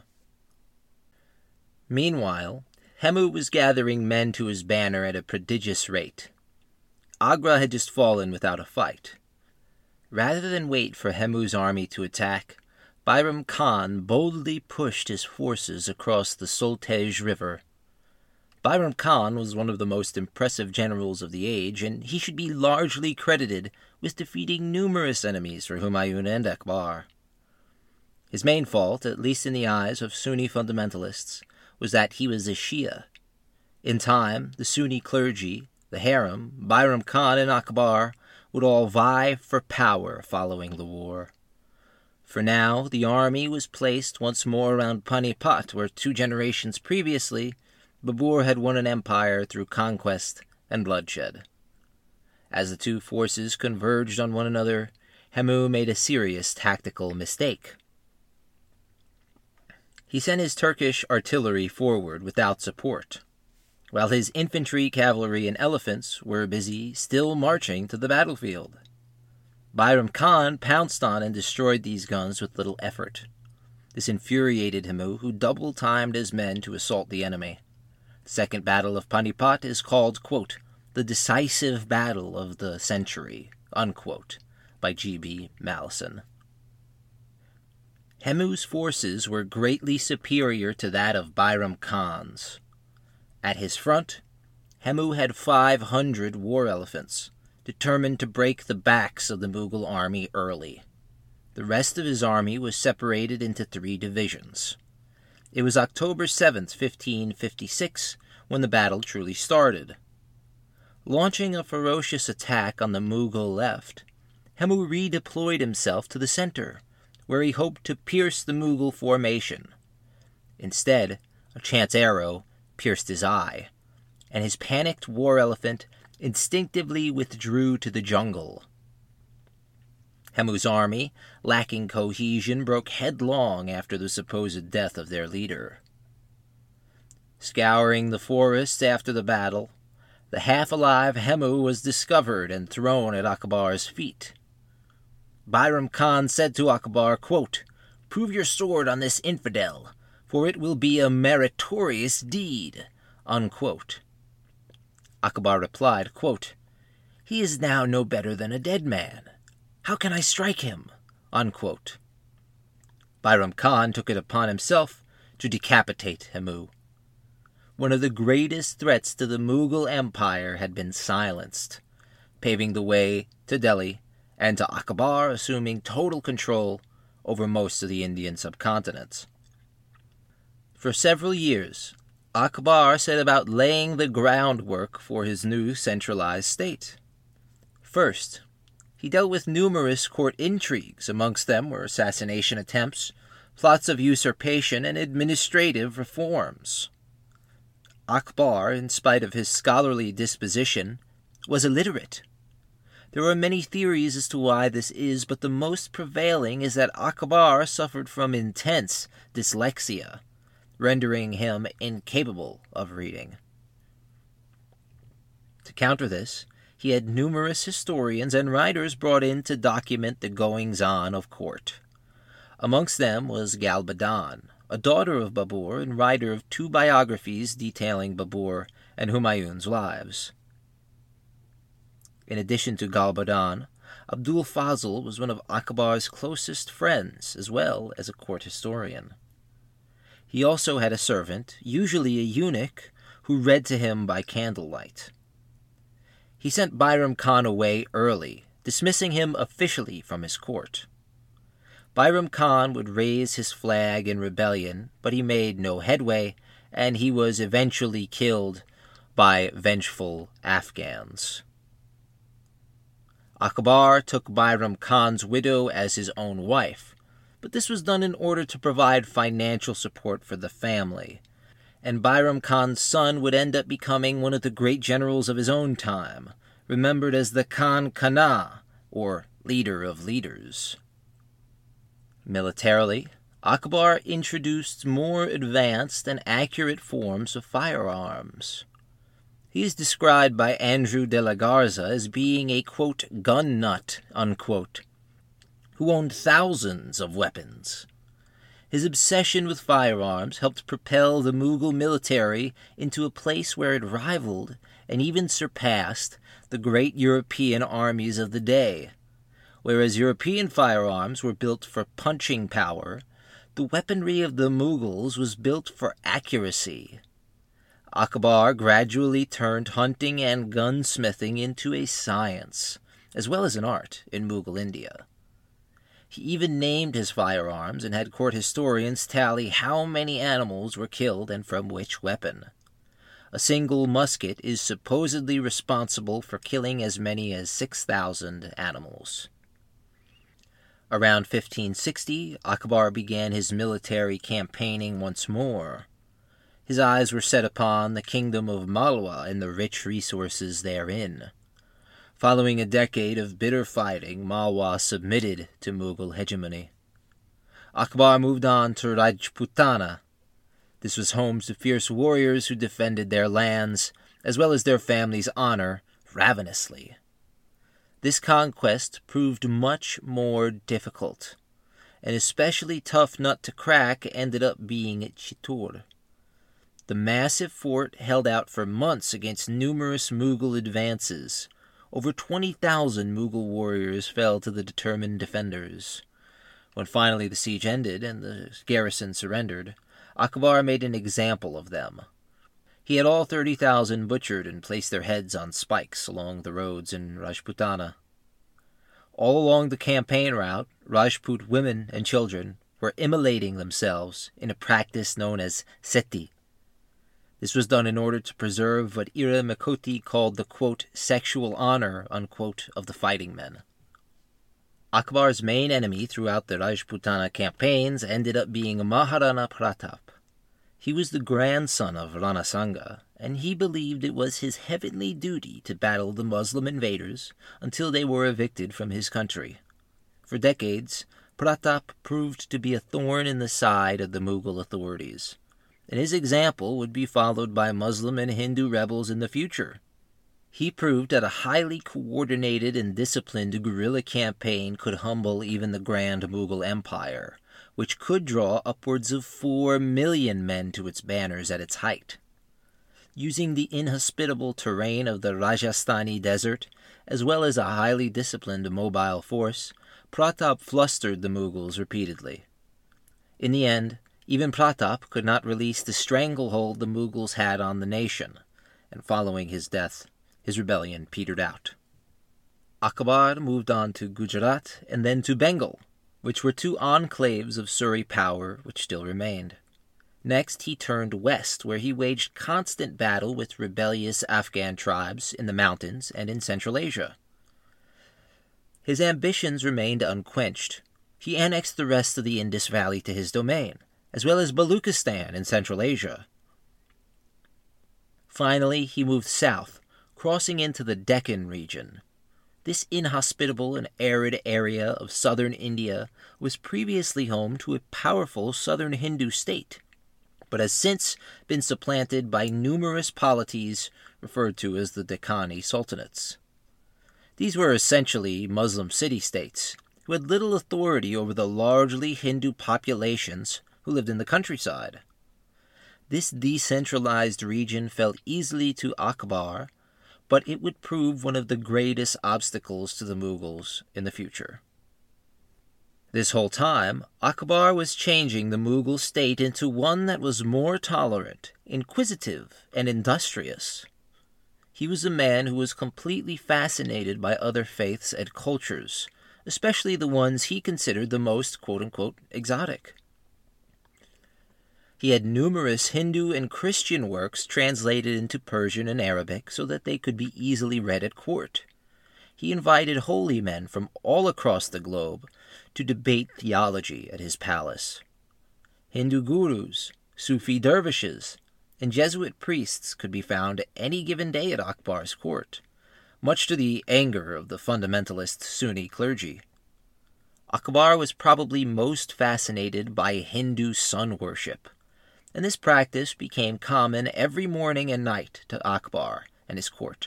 Meanwhile, Hemu was gathering men to his banner at a prodigious rate. Agra had just fallen without a fight. Rather than wait for Hemu's army to attack, Bayram Khan boldly pushed his forces across the Sultej River. Bayram Khan was one of the most impressive generals of the age, and he should be largely credited with defeating numerous enemies for Humayun and Akbar. His main fault, at least in the eyes of Sunni fundamentalists, was that he was a Shia. In time, the Sunni clergy, the harem, Bayram Khan, and Akbar would all vie for power following the war. For now, the army was placed once more around Panipat, where 2 generations previously, Babur had won an empire through conquest and bloodshed. As the two forces converged on one another, Hemu made a serious tactical mistake. He sent his Turkish artillery forward without support, while his infantry, cavalry, and elephants were busy still marching to the battlefield. Bayram Khan pounced on and destroyed these guns with little effort. This infuriated Hemu, who double-timed his men to assault the enemy. The Second Battle of Panipat is called, quote, the decisive battle of the century, unquote, by G.B. Malleson. Hemu's forces were greatly superior to that of Bairam Khan's. At his front, Hemu had 500 war elephants, determined to break the backs of the Mughal army early. The rest of his army was separated into 3 divisions. It was October 7th, 1556, when the battle truly started. Launching a ferocious attack on the Mughal left, Hemu redeployed himself to the center, where he hoped to pierce the Mughal formation. Instead, a chance arrow pierced his eye, and his panicked war elephant instinctively withdrew to the jungle. Hemu's army, lacking cohesion, broke headlong after the supposed death of their leader. Scouring the forests after the battle, the half-alive Hemu was discovered and thrown at Akbar's feet. Bairam Khan said to Akbar, quote, "Prove your sword on this infidel, for it will be a meritorious deed," unquote. Akbar replied, quote, "He is now no better than a dead man. How can I strike him?" unquote. Bairam Khan took it upon himself to decapitate Hemu. One of the greatest threats to the Mughal Empire had been silenced, paving the way to Delhi and to Akbar assuming total control over most of the Indian subcontinent. For several years, Akbar set about laying the groundwork for his new centralized state. First, he dealt with numerous court intrigues. Amongst them were assassination attempts, plots of usurpation, and administrative reforms. Akbar, in spite of his scholarly disposition, was illiterate. There are many theories as to why this is, but the most prevailing is that Akbar suffered from intense dyslexia, rendering him incapable of reading. To counter this, he had numerous historians and writers brought in to document the goings-on of court. Amongst them was Galbadan, a daughter of Babur and writer of 2 biographies detailing Babur and Humayun's lives. In addition to Galbadan, Abdul Fazl was one of Akbar's closest friends, as well as a court historian. He also had a servant, usually a eunuch, who read to him by candlelight. He sent Bairam Khan away early, dismissing him officially from his court. Bairam Khan would raise his flag in rebellion, but he made no headway, and he was eventually killed by vengeful Afghans. Akbar took Bairam Khan's widow as his own wife, but this was done in order to provide financial support for the family, and Bairam Khan's son would end up becoming one of the great generals of his own time, remembered as the Khan Kana, or leader of leaders. Militarily, Akbar introduced more advanced and accurate forms of firearms. He is described by Andrew de la Garza as being a, quote, gun nut, unquote, who owned thousands of weapons. His obsession with firearms helped propel the Mughal military into a place where it rivaled and even surpassed the great European armies of the day. Whereas European firearms were built for punching power, the weaponry of the Mughals was built for accuracy. Akbar gradually turned hunting and gunsmithing into a science, as well as an art, in Mughal India. He even named his firearms and had court historians tally how many animals were killed and from which weapon. A single musket is supposedly responsible for killing as many as 6,000 animals. Around 1560, Akbar began his military campaigning once more. His eyes were set upon the kingdom of Malwa and the rich resources therein. Following a decade of bitter fighting, Malwa submitted to Mughal hegemony. Akbar moved on to Rajputana. This was home to fierce warriors who defended their lands, as well as their family's honor, ravenously. This conquest proved much more difficult, An especially tough nut to crack ended up being Chittor. The massive fort held out for months against numerous Mughal advances. Over 20,000 Mughal warriors fell to the determined defenders. When finally the siege ended and the garrison surrendered, Akbar made an example of them. He had all 30,000 butchered and placed their heads on spikes along the roads in Rajputana. All along the campaign route, Rajput women and children were immolating themselves in a practice known as seti. This was done in order to preserve what Ira Makoti called the, quote, sexual honor, unquote, of the fighting men. Akbar's main enemy throughout the Rajputana campaigns ended up being Maharana Pratap. He was the grandson of Rana Sanga, and he believed it was his heavenly duty to battle the Muslim invaders until they were evicted from his country. For decades, Pratap proved to be a thorn in the side of the Mughal authorities, and his example would be followed by Muslim and Hindu rebels in the future. He proved that a highly coordinated and disciplined guerrilla campaign could humble even the Grand Mughal Empire, which could draw upwards of 4 million men to its banners at its height. Using the inhospitable terrain of the Rajasthani desert, as well as a highly disciplined mobile force, Pratap flustered the Mughals repeatedly. In the end, even Pratap could not release the stranglehold the Mughals had on the nation, and following his death, his rebellion petered out. Akbar moved on to Gujarat and then to Bengal, which were 2 enclaves of Suri power which still remained. Next he turned west, where he waged constant battle with rebellious Afghan tribes in the mountains and in Central Asia. His ambitions remained unquenched. He annexed the rest of the Indus Valley to his domain, as well as Baluchistan in Central Asia. Finally, he moved south, crossing into the Deccan region. This inhospitable and arid area of southern India was previously home to a powerful southern Hindu state, but has since been supplanted by numerous polities referred to as the Deccani Sultanates. These were essentially Muslim city-states who had little authority over the largely Hindu populations who lived in the countryside. This decentralized region fell easily to Akbar, but it would prove one of the greatest obstacles to the Mughals in the future. This whole time, Akbar was changing the Mughal state into one that was more tolerant, inquisitive, and industrious. He was a man who was completely fascinated by other faiths and cultures, especially the ones he considered the most, quote-unquote, exotic. He had numerous Hindu and Christian works translated into Persian and Arabic so that they could be easily read at court. He invited holy men from all across the globe to debate theology at his palace. Hindu gurus, Sufi dervishes, and Jesuit priests could be found any given day at Akbar's court, much to the anger of the fundamentalist Sunni clergy. Akbar was probably most fascinated by Hindu sun worship, and this practice became common every morning and night to Akbar and his court.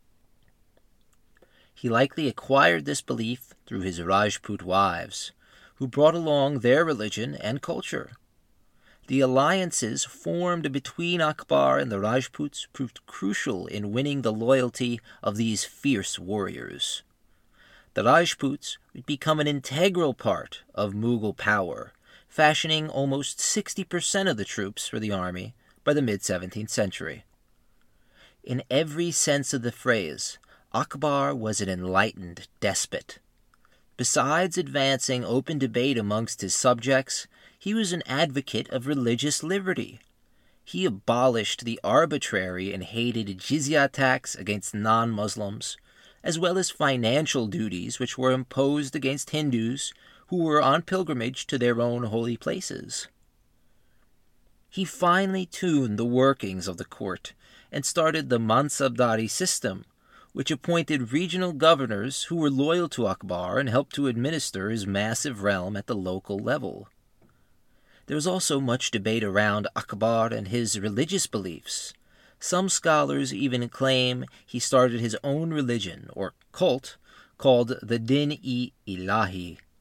He likely acquired this belief through his Rajput wives, who brought along their religion and culture. The alliances formed between Akbar and the Rajputs proved crucial in winning the loyalty of these fierce warriors. The Rajputs would become an integral part of Mughal power, fashioning almost 60% of the troops for the army by the mid-17th century. In every sense of the phrase, Akbar was an enlightened despot. Besides advancing open debate amongst his subjects, he was an advocate of religious liberty. He abolished the arbitrary and hated jizya tax against non-Muslims, as well as financial duties which were imposed against Hindus who were on pilgrimage to their own holy places. He finely tuned the workings of the court and started the Mansabdari system, which appointed regional governors who were loyal to Akbar and helped to administer his massive realm at the local level. There was also much debate around Akbar and his religious beliefs. Some scholars even claim he started his own religion, or cult, called the Din-e-Ilahi,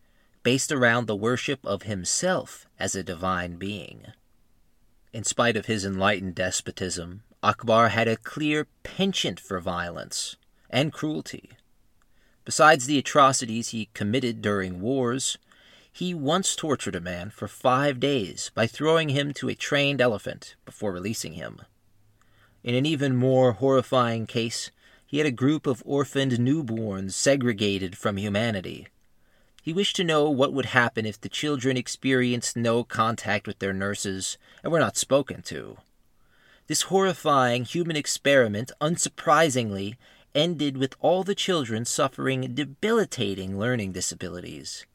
based around the worship of himself as a divine being. In spite of his enlightened despotism, Akbar had a clear penchant for violence and cruelty. Besides the atrocities he committed during wars, he once tortured a man for 5 days by throwing him to a trained elephant before releasing him. In an even more horrifying case, he had a group of orphaned newborns segregated from humanity. He wished to know what would happen if the children experienced no contact with their nurses and were not spoken to. This horrifying human experiment, unsurprisingly, ended with all the children suffering debilitating learning disabilities.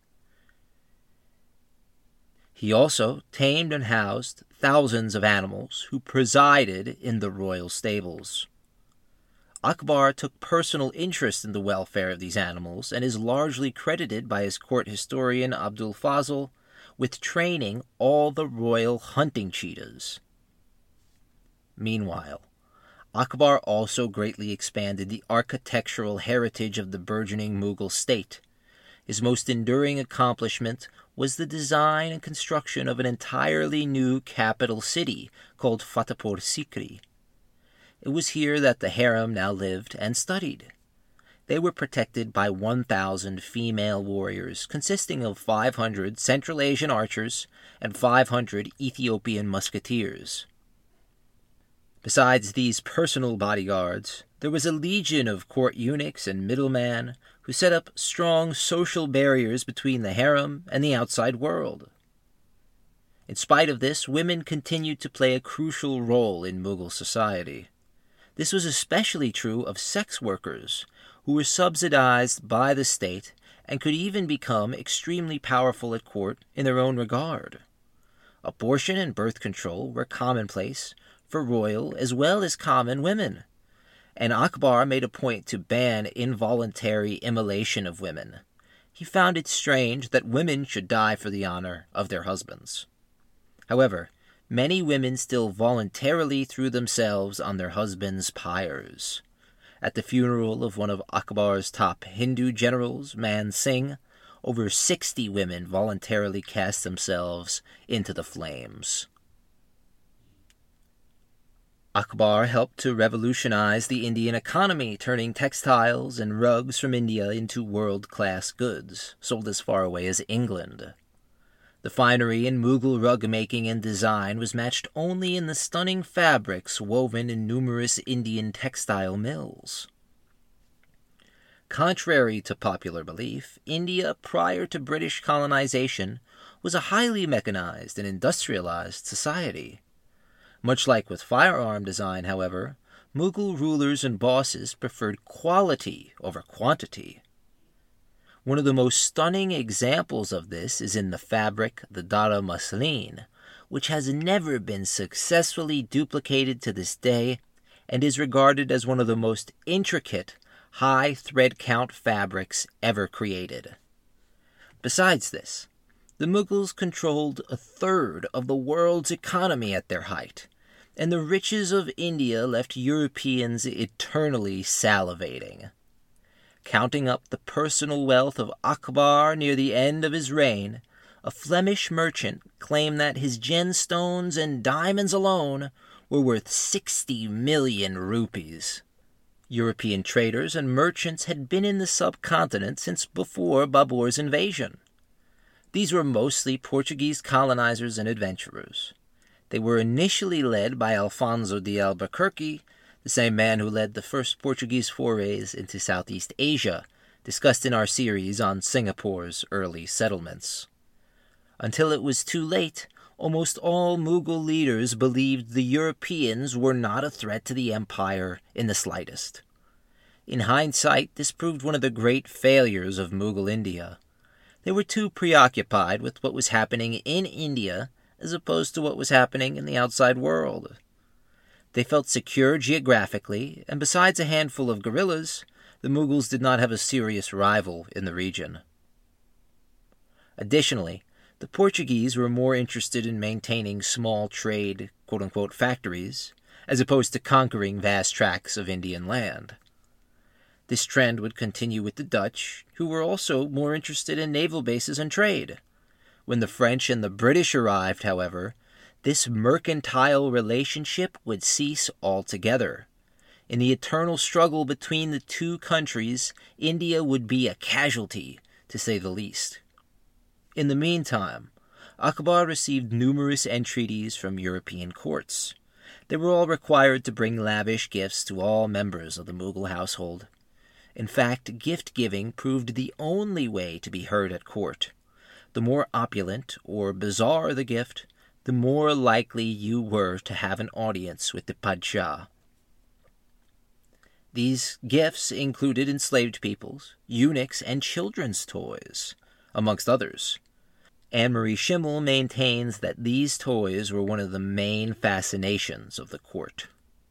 He also tamed and housed thousands of animals who presided in the royal stables. Akbar took personal interest in the welfare of these animals and is largely credited by his court historian Abdul Fazl with training all the royal hunting cheetahs. Meanwhile, Akbar also greatly expanded the architectural heritage of the burgeoning Mughal state. His most enduring accomplishment was the design and construction of an entirely new capital city called Fatehpur Sikri. It was here that the harem now lived and studied. They were protected by 1,000 female warriors, consisting of 500 Central Asian archers and 500 Ethiopian musketeers. Besides these personal bodyguards, there was a legion of court eunuchs and middlemen who set up strong social barriers between the harem and the outside world. In spite of this, women continued to play a crucial role in Mughal society. This was especially true of sex workers, who were subsidized by the state and could even become extremely powerful at court in their own regard. Abortion and birth control were commonplace for royal as well as common women, and Akbar made a point to ban involuntary immolation of women. He found it strange that women should die for the honor of their husbands. However, many women still voluntarily threw themselves on their husbands' pyres. At the funeral of one of Akbar's top Hindu generals, Man Singh, over 60 women voluntarily cast themselves into the flames. Akbar helped to revolutionize the Indian economy, turning textiles and rugs from India into world-class goods, sold as far away as England. The finery in Mughal rug-making and design was matched only in the stunning fabrics woven in numerous Indian textile mills. Contrary to popular belief, India, prior to British colonization, was a highly mechanized and industrialized society. Much like with firearm design, however, Mughal rulers and bosses preferred quality over quantity. One of the most stunning examples of this is in the fabric, the Dara Muslin, which has never been successfully duplicated to this day and is regarded as one of the most intricate, high thread count fabrics ever created. Besides this, the Mughals controlled a third of the world's economy at their height, and the riches of India left Europeans eternally salivating. Counting up the personal wealth of Akbar near the end of his reign, a Flemish merchant claimed that his gemstones and diamonds alone were worth 60 million rupees. European traders and merchants had been in the subcontinent since before Babur's invasion. These were mostly Portuguese colonizers and adventurers. They were initially led by Alfonso de Albuquerque, the same man who led the first Portuguese forays into Southeast Asia, discussed in our series on Singapore's early settlements. Until it was too late, almost all Mughal leaders believed the Europeans were not a threat to the empire in the slightest. In hindsight, this proved one of the great failures of Mughal India. They were too preoccupied with what was happening in India as opposed to what was happening in the outside world. They felt secure geographically, and besides a handful of guerrillas, the Mughals did not have a serious rival in the region. Additionally, the Portuguese were more interested in maintaining small trade, quote-unquote, factories, as opposed to conquering vast tracts of Indian land. This trend would continue with the Dutch, who were also more interested in naval bases and trade. When the French and the British arrived, however, this mercantile relationship would cease altogether. In the eternal struggle between the two countries, India would be a casualty, to say the least. In the meantime, Akbar received numerous entreaties from European courts. They were all required to bring lavish gifts to all members of the Mughal household. In fact, gift-giving proved the only way to be heard at court. The more opulent or bizarre the gift, the more likely you were to have an audience with the Padshah. These gifts included enslaved peoples, eunuchs, and children's toys, amongst others. Anne-Marie Schimmel maintains that these toys were one of the main fascinations of the court.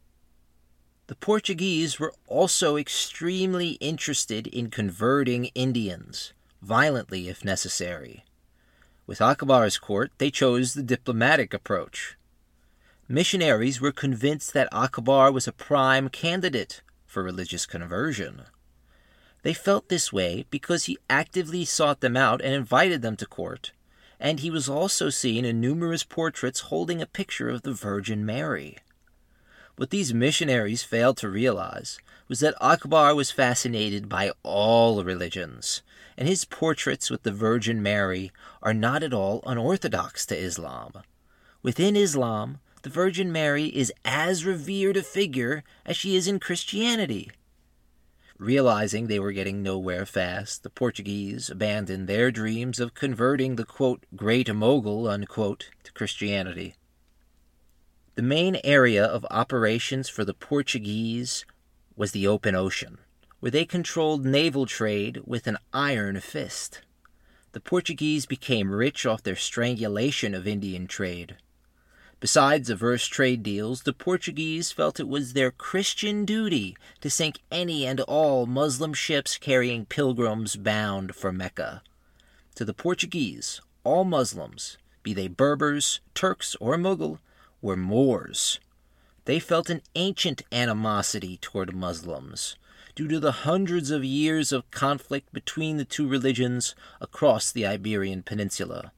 The Portuguese were also extremely interested in converting Indians, violently if necessary. With Akbar's court, they chose the diplomatic approach. Missionaries were convinced that Akbar was a prime candidate for religious conversion. They felt this way because he actively sought them out and invited them to court, and he was also seen in numerous portraits holding a picture of the Virgin Mary. What these missionaries failed to realize was that Akbar was fascinated by all religions, and his portraits with the Virgin Mary are not at all unorthodox to Islam. Within Islam, the Virgin Mary is as revered a figure as she is in Christianity. Realizing they were getting nowhere fast, the Portuguese abandoned their dreams of converting the, quote, Great Mogul, unquote, to Christianity. The main area of operations for the Portuguese was the open ocean, where they controlled naval trade with an iron fist. The Portuguese became rich off their strangulation of Indian trade. Besides averse trade deals, the Portuguese felt it was their Christian duty to sink any and all Muslim ships carrying pilgrims bound for Mecca. To the Portuguese, all Muslims, be they Berbers, Turks, or Mughal, were Moors. They felt an ancient animosity toward Muslims, due to the hundreds of years of conflict between the two religions across the Iberian Peninsula.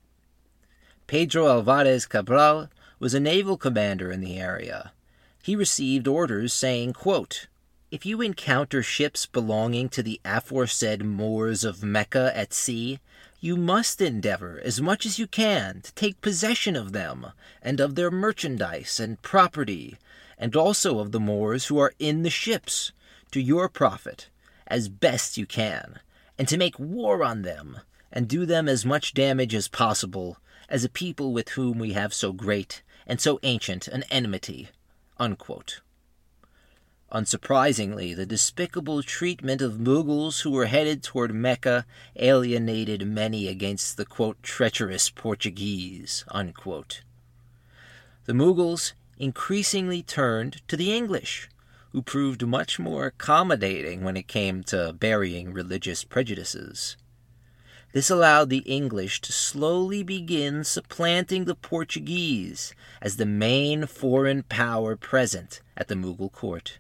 Pedro Alvarez Cabral was a naval commander in the area. He received orders saying, quote, If you encounter ships belonging to the aforesaid Moors of Mecca at sea, you must endeavor as much as you can to take possession of them and of their merchandise and property, and also of the Moors who are in the ships, to your profit, as best you can, and to make war on them, and do them as much damage as possible, as a people with whom we have so great and so ancient an enmity, unquote. Unsurprisingly, the despicable treatment of Mughals who were headed toward Mecca alienated many against the, quote, treacherous Portuguese, unquote. The Mughals increasingly turned to the English, who proved much more accommodating when it came to burying religious prejudices. This allowed the English to slowly begin supplanting the Portuguese as the main foreign power present at the Mughal court.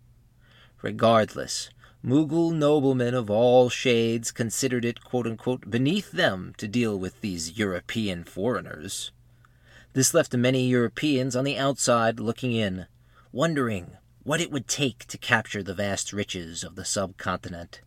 Regardless, Mughal noblemen of all shades considered it, quote-unquote, beneath them to deal with these European foreigners. This left many Europeans on the outside looking in, wondering what it would take to capture the vast riches of the subcontinent.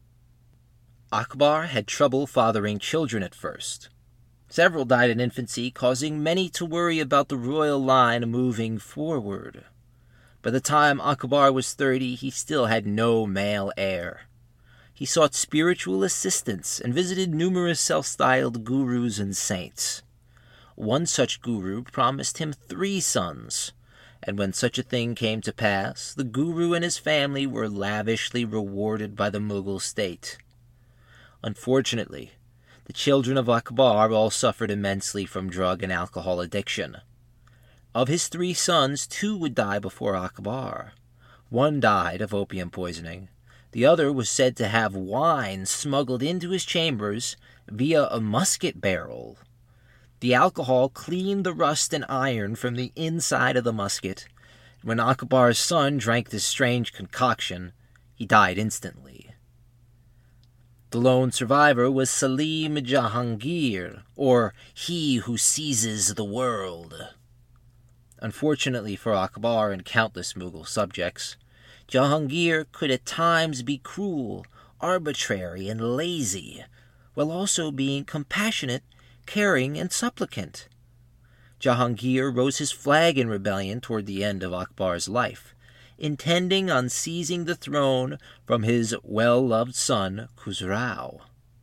Akbar had trouble fathering children at first. Several died in infancy, causing many to worry about the royal line moving forward. By the time Akbar was 30, he still had no male heir. He sought spiritual assistance and visited numerous self-styled gurus and saints. One such guru promised him 3 sons, and when such a thing came to pass, the guru and his family were lavishly rewarded by the Mughal state. Unfortunately, the children of Akbar all suffered immensely from drug and alcohol addiction. Of his 3 sons, 2 would die before Akbar. One died of opium poisoning. The other was said to have wine smuggled into his chambers via a musket barrel. The alcohol cleaned the rust and iron from the inside of the musket. When Akbar's son drank this strange concoction, he died instantly. The lone survivor was Salim Jahangir, or He Who Seizes the World. Unfortunately for Akbar and countless Mughal subjects, Jahangir could at times be cruel, arbitrary, and lazy, while also being compassionate, caring, and supplicant. Jahangir rose his flag in rebellion toward the end of Akbar's life, intending on seizing the throne from his well-loved son Khusrau.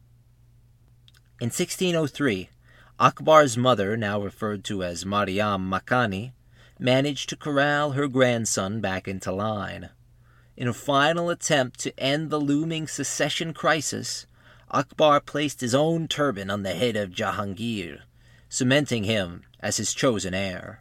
In 1603, Akbar's mother, now referred to as Mariam Makani, managed to corral her grandson back into line. In a final attempt to end the looming succession crisis, Akbar placed his own turban on the head of Jahangir, cementing him as his chosen heir.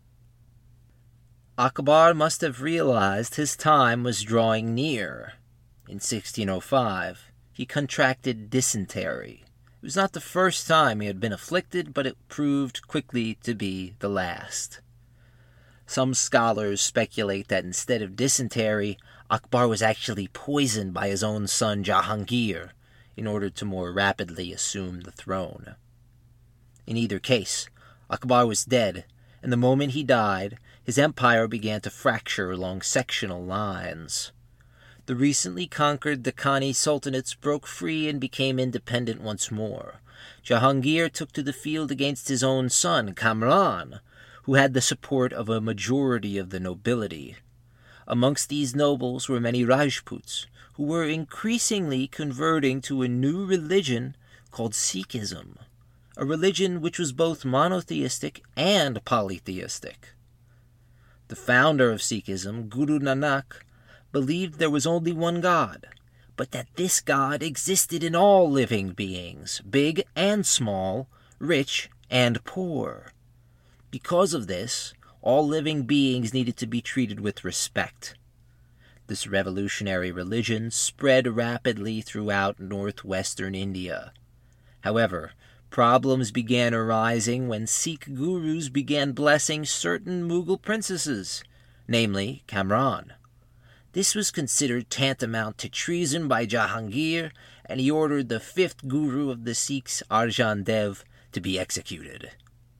Akbar must have realized his time was drawing near. In 1605, he contracted dysentery. It was not the first time he had been afflicted, but it proved quickly to be the last. Some scholars speculate that instead of dysentery, Akbar was actually poisoned by his own son Jahangir in order to more rapidly assume the throne. In either case, Akbar was dead, and the moment he died, his empire began to fracture along sectional lines. The recently conquered Deccani sultanates broke free and became independent once more. Jahangir took to the field against his own son, Kamran, who had the support of a majority of the nobility. Amongst these nobles were many Rajputs, who were increasingly converting to a new religion called Sikhism, a religion which was both monotheistic and polytheistic. The founder of Sikhism, Guru Nanak, believed there was only one God, but that this God existed in all living beings, big and small, rich and poor. Because of this, all living beings needed to be treated with respect. This revolutionary religion spread rapidly throughout northwestern India. However, problems began arising when Sikh gurus began blessing certain Mughal princesses, namely Kamran. This was considered tantamount to treason by Jahangir, and he ordered the fifth guru of the Sikhs, Arjan Dev, to be executed.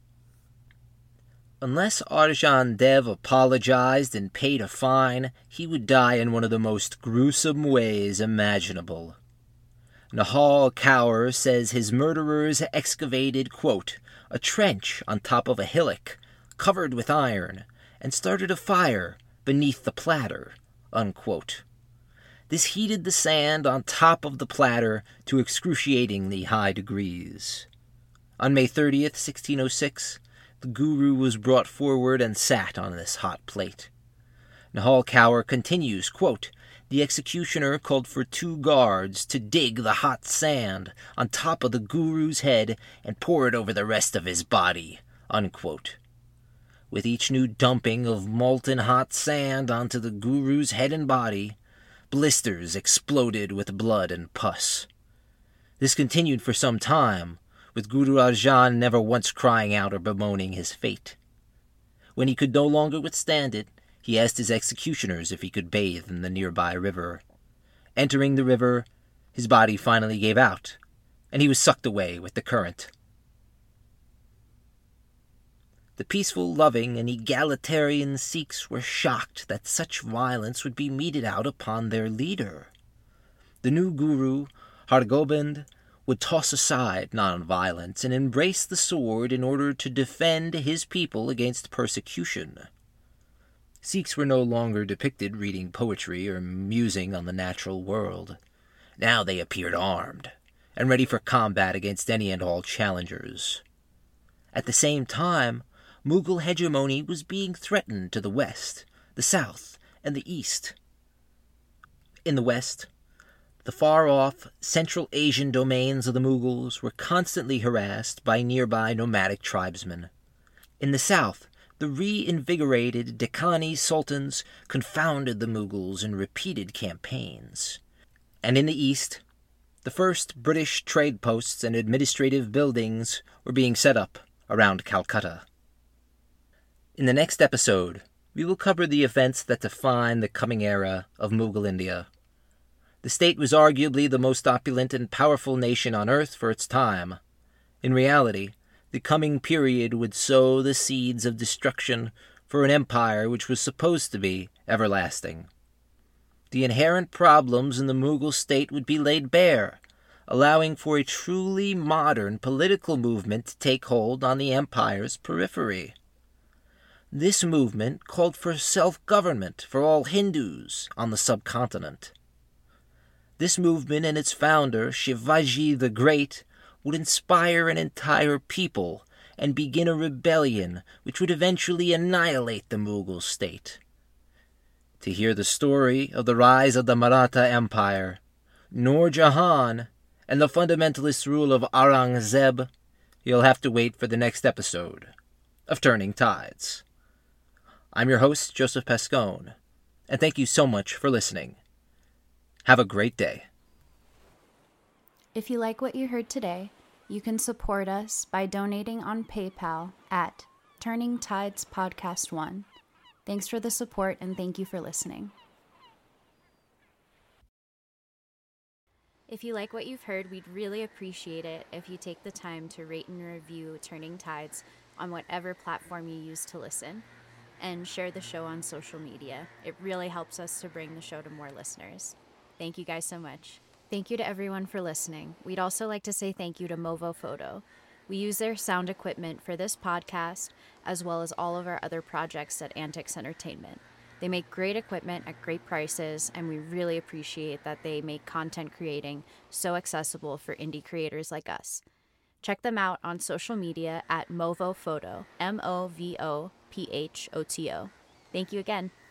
Unless Arjan Dev apologized and paid a fine, he would die in one of the most gruesome ways imaginable. Nahal Kaur says his murderers excavated, quote, a trench on top of a hillock, covered with iron, and started a fire beneath the platter, unquote. This heated the sand on top of the platter to excruciatingly high degrees. On May 30th, 1606, the guru was brought forward and sat on this hot plate. Nahal Kaur continues, quote, the executioner called for 2 guards to dig the hot sand on top of the guru's head and pour it over the rest of his body, unquote. With each new dumping of molten hot sand onto the guru's head and body, blisters exploded with blood and pus. This continued for some time, with Guru Arjan never once crying out or bemoaning his fate. When he could no longer withstand it, he asked his executioners if he could bathe in the nearby river. Entering the river, his body finally gave out, and he was sucked away with the current. The peaceful, loving, and egalitarian Sikhs were shocked that such violence would be meted out upon their leader. The new guru, Hargobind, would toss aside non-violence and embrace the sword in order to defend his people against persecution. Sikhs were no longer depicted reading poetry or musing on the natural world. Now they appeared armed, and ready for combat against any and all challengers. At the same time, Mughal hegemony was being threatened to the west, the south, and the east. In the west, the far-off Central Asian domains of the Mughals were constantly harassed by nearby nomadic tribesmen. In the south, the reinvigorated Deccani sultans confounded the Mughals in repeated campaigns. And in the east, the first British trade posts and administrative buildings were being set up around Calcutta. In the next episode, we will cover the events that define the coming era of Mughal India, The state was arguably the most opulent and powerful nation on earth for its time. In reality, the coming period would sow the seeds of destruction for an empire which was supposed to be everlasting. The inherent problems in the Mughal state would be laid bare, allowing for a truly modern political movement to take hold on the empire's periphery. This movement called for self-government for all Hindus on the subcontinent. This movement and its founder, Shivaji the Great, would inspire an entire people and begin a rebellion which would eventually annihilate the Mughal state. To hear the story of the rise of the Maratha Empire, Noor Jahan, and the fundamentalist rule of Aurangzeb, you'll have to wait for the next episode of Turning Tides. I'm your host, Joseph Pescone, and thank you so much for listening. Have a great day. If you like what you heard today, you can support us by donating on PayPal at Turning Tides Podcast 1. Thanks for the support and thank you for listening. If you like what you've heard, we'd really appreciate it if you take the time to rate and review Turning Tides on whatever platform you use to listen, and share the show on social media. It really helps us to bring the show to more listeners. Thank you guys so much. Thank you to everyone for listening. We'd also like to say thank you to Movo Photo. We use their sound equipment for this podcast, as well as all of our other projects at Antics Entertainment. They make great equipment at great prices, and we really appreciate that they make content creating so accessible for indie creators like us. Check them out on social media at Movo Photo, MOVOPHOTO. Thank you again.